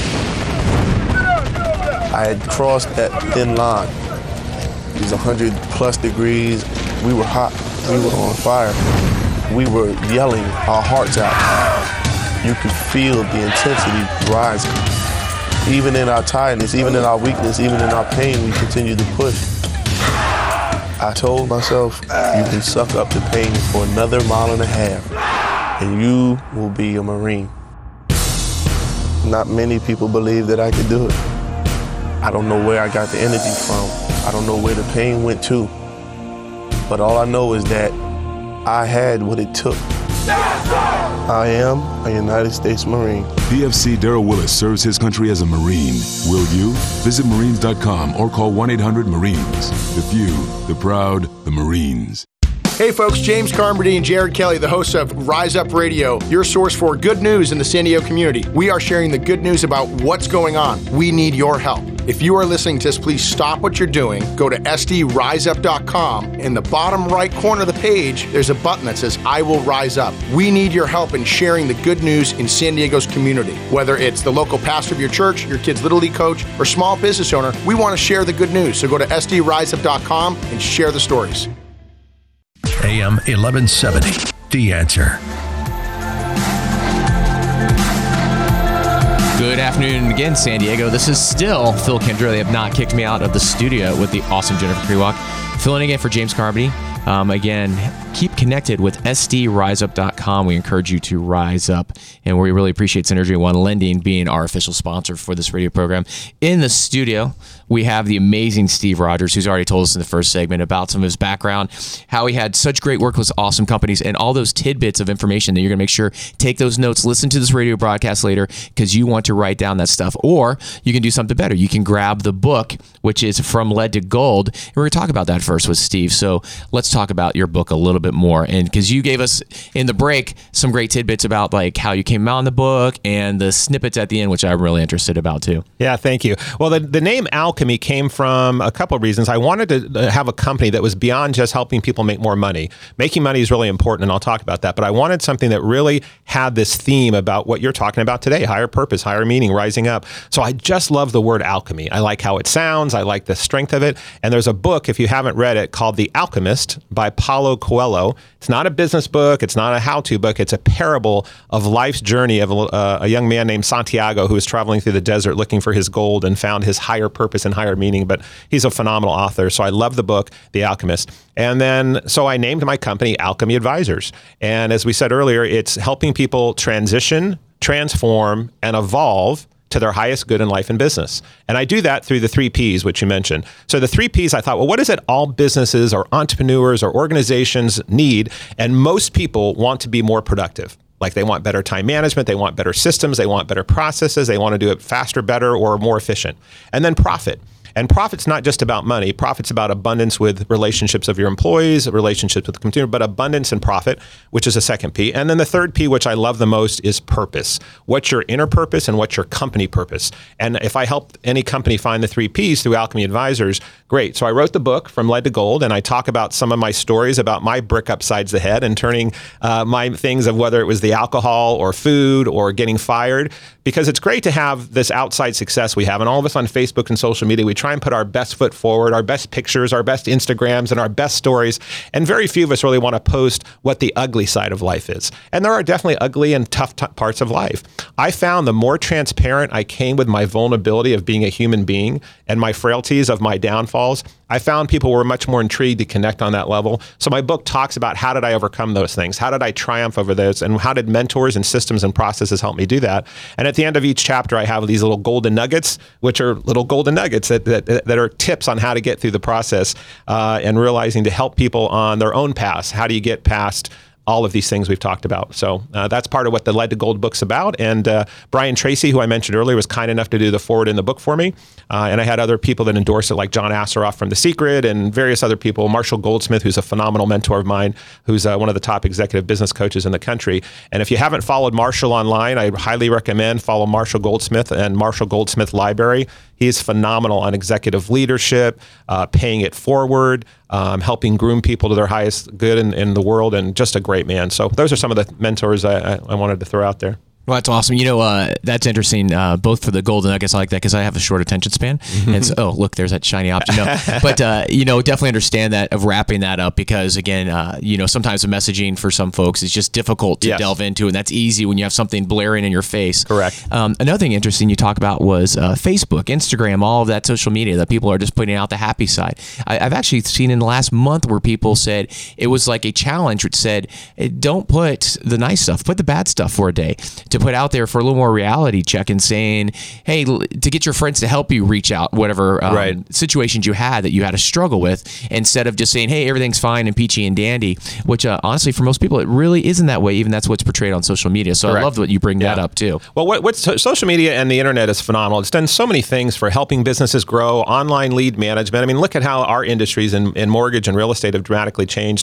I had crossed that thin line. It was one hundred plus degrees. We were hot. We were on fire. We were yelling our hearts out. You could feel the intensity rising. Even in our tiredness, even in our weakness, even in our pain, we continued to push. I told myself, you can suck up the pain for another mile and a half, and you will be a Marine. Not many people believe that I could do it. I don't know where I got the energy from. I don't know where the pain went to. But all I know is that I had what it took. I am a United States Marine. P F C Darrell Willis serves his country as a Marine. Will you? Visit Marines dot com or call one eight hundred Marines. The few, the proud, the Marines. Hey folks, James Carmody and Jared Kelly, the hosts of Rise Up Radio, your source for good news in the San Diego community. We are sharing the good news about what's going on. We need your help. If you are listening to this, please stop what you're doing. Go to S D rise up dot com. In the bottom right corner of the page, there's a button that says, I will rise up. We need your help in sharing the good news in San Diego's community. Whether it's the local pastor of your church, your kid's Little League coach, or small business owner, we want to share the good news. So go to S D rise up dot com and share the stories. A M eleven seventy, The Answer. Good afternoon again, San Diego. This is still Phil Kendra. They have not kicked me out of the studio with the awesome Jennifer Kriwak. Filling in for James Carmody. Um, again, keep connected with S D rise up dot com. We encourage you to rise up, and we really appreciate Synergy One Lending being our official sponsor for this radio program. In the studio, we have the amazing Steve Rogers, who's already told us in the first segment about some of his background, how he had such great work with awesome companies, and all those tidbits of information that you're going to make sure, take those notes, listen to this radio broadcast later, because you want to write down that stuff. Or you can do something better. You can grab the book, which is From Lead to Gold, and we're going to talk about that first with Steve. So let's talk about your book a little bit more. And because you gave us in the break some great tidbits about like how you came out in the book and the snippets at the end, which I'm really interested about too. Yeah, thank you. Well, the, the name Alchemy came from a couple of reasons. I wanted to have a company that was beyond just helping people make more money. Making money is really important, and I'll talk about that. But I wanted something that really had this theme about what you're talking about today, higher purpose, higher meaning, rising up. So I just love the word alchemy. I like how it sounds. I like the strength of it. And there's a book, if you haven't read it, called The Alchemist by Paulo Coelho. It's not a business book. It's not a how-to book. It's a parable of life's journey of uh, a young man named Santiago who was traveling through the desert looking for his gold and found his higher purpose and higher meaning. But he's a phenomenal author. So I love the book, The Alchemist. And then, so I named my company Alchemy Advisors. And as we said earlier, it's helping people transition, transform, and evolve to their highest good in life and business. And I do that through the three Ps, which you mentioned. So the three Ps, I thought, well, what is it all businesses or entrepreneurs or organizations need? And most people want to be more productive. Like they want better time management, they want better systems, they want better processes, they want to do it faster, better, or more efficient. And then profit. And profit's not just about money. Profit's about abundance with relationships of your employees, relationships with the consumer, but abundance and profit, which is the second P. And then the third P, which I love the most, is purpose. What's your inner purpose and what's your company purpose? And if I help any company find the three Ps through Alchemy Advisors, great. So I wrote the book, From Lead to Gold, and I talk about some of my stories about my brick upsides the head and turning uh, my things of whether it was the alcohol or food or getting fired, because it's great to have this outside success we have. And all of us on Facebook and social media, we try and put our best foot forward, our best pictures, our best Instagrams, and our best stories. And very few of us really want to post what the ugly side of life is. And there are definitely ugly and tough t- parts of life. I found the more transparent I came with my vulnerability of being a human being and my frailties of my downfalls, I found people were much more intrigued to connect on that level. So my book talks about how did I overcome those things? How did I triumph over those? And how did mentors and systems and processes help me do that? And at the end of each chapter, I have these little golden nuggets, which are little golden nuggets that that, that are tips on how to get through the process uh, and realizing to help people on their own paths. How do you get past all of these things we've talked about? So uh, that's part of what the Lead to Gold book's about. And uh, Brian Tracy, who I mentioned earlier, was kind enough to do the forward in the book for me. Uh, and I had other people that endorsed it, like John Asseroff from The Secret and various other people. Marshall Goldsmith, who's a phenomenal mentor of mine, who's uh, one of the top executive business coaches in the country. And if you haven't followed Marshall online, I highly recommend follow Marshall Goldsmith and Marshall Goldsmith Library. He's phenomenal on executive leadership, uh, paying it forward, um, helping groom people to their highest good in, in the world, and just a great man. So those are some of the mentors I, I wanted to throw out there. Well, that's awesome. You know, uh, that's interesting, uh, both for the golden nuggets. I like that because I have a short attention span. Mm-hmm. And so, oh, look, there's that shiny object. No. But, uh, you know, definitely understand that of wrapping that up because, again, uh, you know, sometimes the messaging for some folks is just difficult to yes. delve into. And that's easy when you have something blaring in your face. Correct. Um, another thing interesting you talk about was uh, Facebook, Instagram, all of that social media that people are just putting out the happy side. I, I've actually seen in the last month where people said it was like a challenge which said, don't put the nice stuff, put the bad stuff for a day, to put out there for a little more reality check and saying, hey, to get your friends to help you reach out, whatever um, right. situations you had that you had to struggle with, instead of just saying, hey, everything's fine and peachy and dandy, which uh, honestly, for most people, it really isn't that way. Even that's what's portrayed on social media. So Correct. I love that you bring yeah. that up too. Well, what, what's social media and the internet is phenomenal. It's done so many things for helping businesses grow, online lead management. I mean, look at how our industries in, in mortgage and real estate have dramatically changed.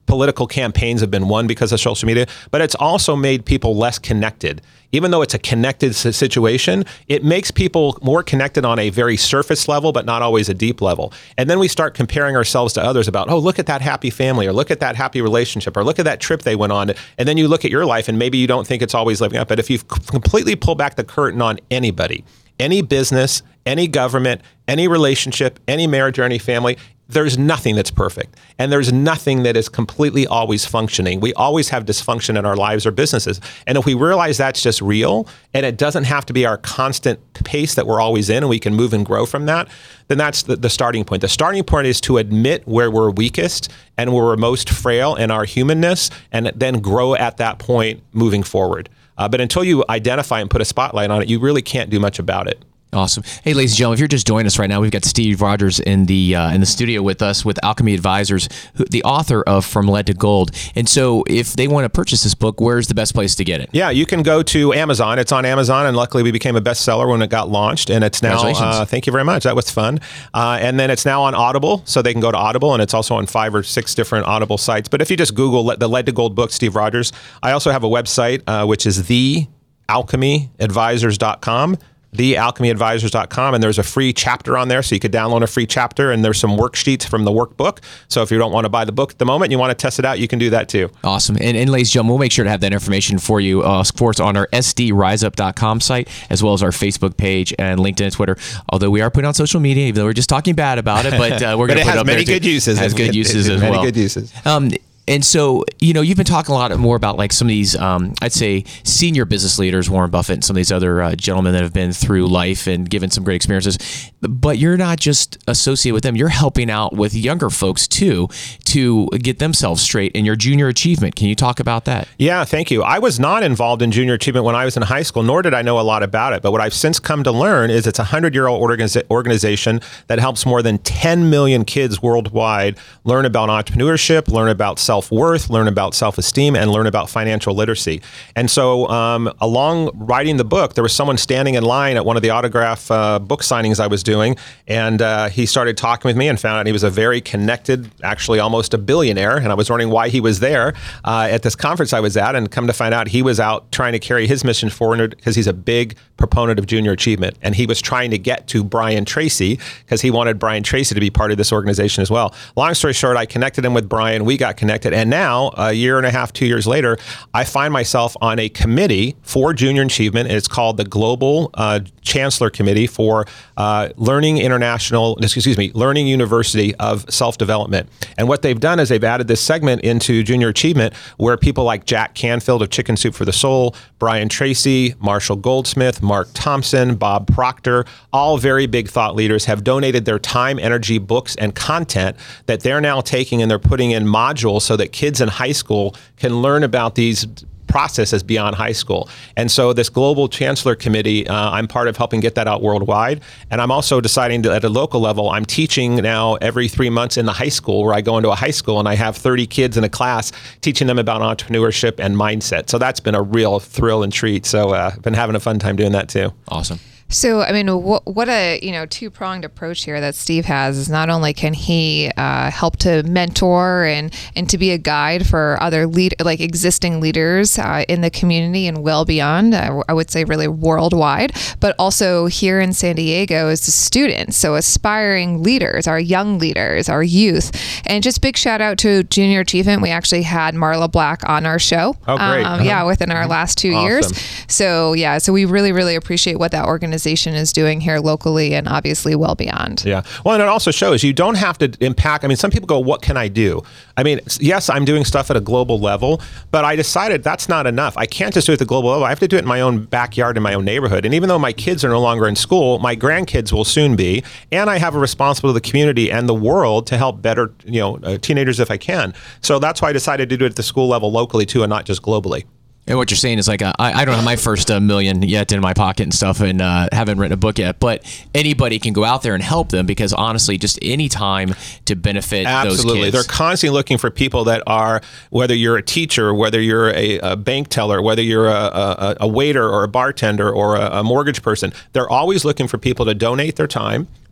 political campaigns have been won because of social media, but it's also made people less connected. Even though it's a connected situation, it makes people more connected on a very surface level, but not always a deep level. And then we start comparing ourselves to others about, oh, look at that happy family, or look at that happy relationship, or look at that trip they went on. And then you look at your life and maybe you don't think it's always living up. But if you completely pull back the curtain on anybody, any business, any government, any relationship, any marriage, or any family, there's nothing that's perfect. And there's nothing that is completely always functioning. We always have dysfunction in our lives or businesses. And if we realize that's just real, and it doesn't have to be our constant pace that we're always in, and we can move and grow from that, then that's the, the starting point. The starting point is to admit where we're weakest and where we're most frail in our humanness, and then grow at that point moving forward. Uh, but until you identify and put a spotlight on it, you really can't do much about it. Awesome. Hey, ladies and gentlemen, if you're just joining us right now, we've got Steve Rogers in the uh, in the studio with us with Alchemy Advisors, who, the author of From Lead to Gold. And so if they want to purchase this book, where's the best place to get it? Yeah, you can go to Amazon. It's on Amazon, and luckily we became a bestseller when it got launched. And it's now, uh, thank you very much. That was fun. Uh, and then it's now on Audible, so they can go to Audible, and it's also on five or six different Audible sites. But if you just Google the Lead to Gold book, Steve Rogers, I also have a website, uh, which is the alchemy advisors dot com. the alchemy advisors dot com, and there's a free chapter on there, so you could download a free chapter, and there's some worksheets from the workbook. So if you don't want to buy the book at the moment, you want to test it out, you can do that too. Awesome. And, and ladies and gentlemen, we'll make sure to have that information for you, uh, for us on our S D rise up dot com site, as well as our Facebook page and LinkedIn and Twitter. Although we are putting on social media, even though we're just talking bad about it, but uh, we're going to put it up there. It has many good uses. It has good uses as well. Many good uses. Um, And so, you know, you've been talking a lot more about like some of these, um, I'd say, senior business leaders, Warren Buffett and some of these other uh, gentlemen that have been through life and given some great experiences. But you're not just associated with them. You're helping out with younger folks, too, to get themselves straight in your junior achievement. Can you talk about that? Yeah, thank you. I was not involved in junior achievement when I was in high school, nor did I know a lot about it. But what I've since come to learn is it's a hundred-year-old organiza- organization that helps more than ten million kids worldwide learn about entrepreneurship, learn about self self-worth, learn about self-esteem, and learn about financial literacy. And so um, along writing the book, there was someone standing in line at one of the autograph uh, book signings I was doing, and uh, he started talking with me and found out he was a very connected, actually almost a billionaire, and I was wondering why he was there uh, at this conference I was at, and come to find out he was out trying to carry his mission forward because he's a big proponent of junior achievement, and he was trying to get to Brian Tracy because he wanted Brian Tracy to be part of this organization as well. Long story short, I connected him with Brian, we got connected, and now, a year and a half, two years later, I find myself on a committee for junior achievement, and it's called the Global uh, Chancellor Committee for uh, Learning International, excuse me, Learning University of Self-Development. And what they've done is they've added this segment into junior achievement where people like Jack Canfield of Chicken Soup for the Soul, Brian Tracy, Marshall Goldsmith, Mark Thompson, Bob Proctor, all very big thought leaders have donated their time, energy, books, and content that they're now taking and they're putting in modules so that kids in high school can learn about these processes beyond high school. And so this Global Chancellor Committee, uh, I'm part of helping get that out worldwide. And I'm also deciding to, at a local level, I'm teaching now every three months in the high school where I go into a high school and I have thirty kids in a class teaching them about entrepreneurship and mindset. So that's been a real thrill and treat. So uh, I've been having a fun time doing that too. Awesome. So, I mean, what, what a, you know, two-pronged approach here that Steve has is not only can he uh, help to mentor and, and to be a guide for other lead, like existing leaders uh, in the community and well beyond, uh, I would say really worldwide, but also here in San Diego as a student. So aspiring leaders, our young leaders, our youth. And just big shout out to Junior Achievement. We actually had Marla Black on our show. Oh, great. Um, uh-huh. Yeah, within our last two Awesome. years. So, yeah, so we really, really appreciate what that organization is doing here locally and obviously well beyond. Yeah. Well, and it also shows you don't have to impact. I mean, some people go, what can I do? I mean, yes, I'm doing stuff at a global level, but I decided that's not enough. I can't just do it at the global level. I have to do it in my own backyard, in my own neighborhood. And even though my kids are no longer in school, my grandkids will soon be. And I have a responsibility to the community and the world to help better, you know, uh, teenagers if I can. So that's why I decided to do it at the school level locally too, and not just globally. And what you're saying is like, uh, I, I don't have my first uh, million yet in my pocket and stuff, and uh, haven't written a book yet, but anybody can go out there and help them because honestly, just any time to benefit Absolutely. those kids. They're constantly looking for people that are, whether you're a teacher, whether you're a, a bank teller, whether you're a, a, a waiter or a bartender or a, a mortgage person, they're always looking for people to donate their time,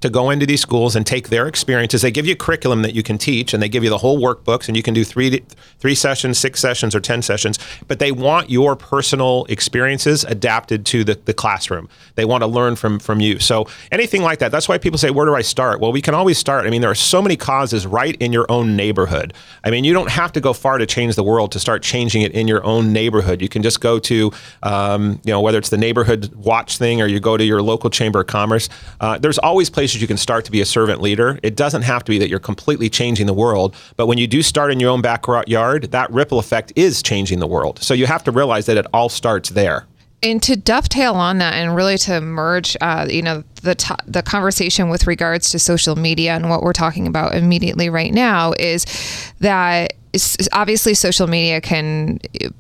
to go into these schools and take their experiences. They give you a curriculum that you can teach, and they give you the whole workbooks, and you can do three three sessions, six sessions, or ten sessions. But they want your personal experiences adapted to the, the classroom. They want to learn from from you. So anything like that. That's why people say, where do I start? Well, we can always start. I mean, there are so many causes right in your own neighborhood. I mean, you don't have to go far to change the world to start changing it in your own neighborhood. You can just go to, um, you know, whether it's the neighborhood watch thing or you go to your local chamber of commerce. Uh, there's always places you can start to be a servant leader. It doesn't have to be that you're completely changing the world, but when you do start in your own backyard, that ripple effect is changing the world. So you have to realize that it all starts there. And to dovetail on that, and really to merge, uh, you know, the to- the conversation with regards to social media and what we're talking about immediately right now is that obviously social media can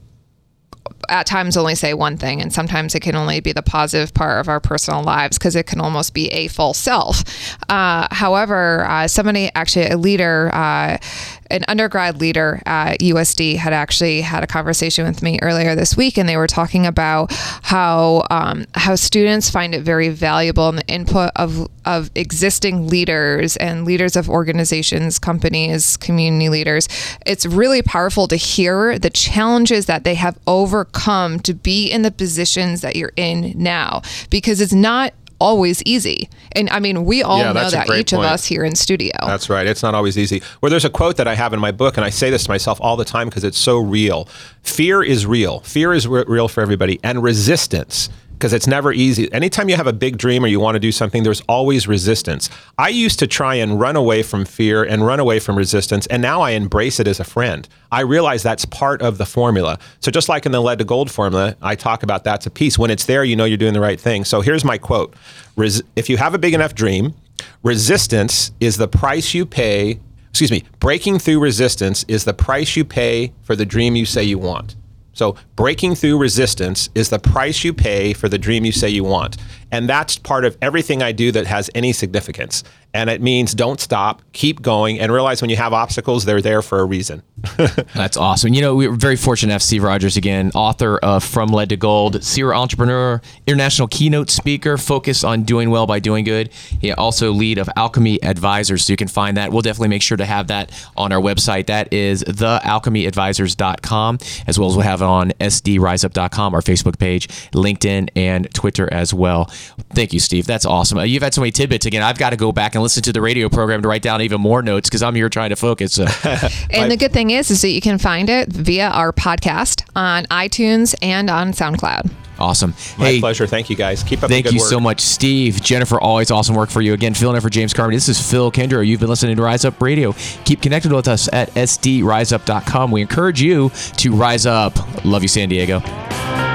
at times only say one thing, and sometimes it can only be the positive part of our personal lives because it can almost be a false self. Uh, however, uh, somebody, actually a leader, uh, an undergrad leader at U S D had actually had a conversation with me earlier this week, and they were talking about how um, how students find it very valuable in the input of of existing leaders and leaders of organizations, companies, community leaders. It's really powerful to hear the challenges that they have overcome to be in the positions that you're in now, because it's not always easy. And I mean, we all yeah, know that, each point. of us here in studio. That's right. It's not always easy. Well, there's a quote that I have in my book, and I say this to myself all the time because it's so real. Fear is real. Fear is re- real for everybody. And resistance, because it's never easy. Anytime you have a big dream or you want to do something, there's always resistance. I used to try and run away from fear and run away from resistance, and now I embrace it as a friend. I realize that's part of the formula. So just like in the Lead to Gold formula, I talk about that's a piece. When it's there, you know you're doing the right thing. So here's my quote. Res- if you have a big enough dream, resistance is the price you pay, excuse me, breaking through resistance is the price you pay for the dream you say you want. So breaking through resistance is the price you pay for the dream you say you want. And that's part of everything I do that has any significance. And it means don't stop, keep going, and realize when you have obstacles, they're there for a reason. That's awesome. You know, we we're very fortunate to have Steve Rogers again, author of From Lead to Gold, serial entrepreneur, international keynote speaker, focused on doing well by doing good. He also lead of Alchemy Advisors, so you can find that. We'll definitely make sure to have that on our website. That is the alchemy advisors dot com, as well as we'll have it on S D rise up dot com, our Facebook page, LinkedIn, and Twitter as well. Thank you, Steve. That's awesome. Uh, you've had so many tidbits. Again, I've got to go back and listen to the radio program to write down even more notes because I'm here trying to focus. So. And the good thing is, is that you can find it via our podcast on iTunes and on SoundCloud. Awesome. My hey, pleasure. Thank you, guys. Keep up Thank the good you work. so much, Steve. Jennifer, always awesome work for you. Again, filling in for James Carmody. This is Phil Kendra. You've been listening to Rise Up Radio. Keep connected with us at S D rise up dot com. We encourage you to rise up. Love you, San Diego.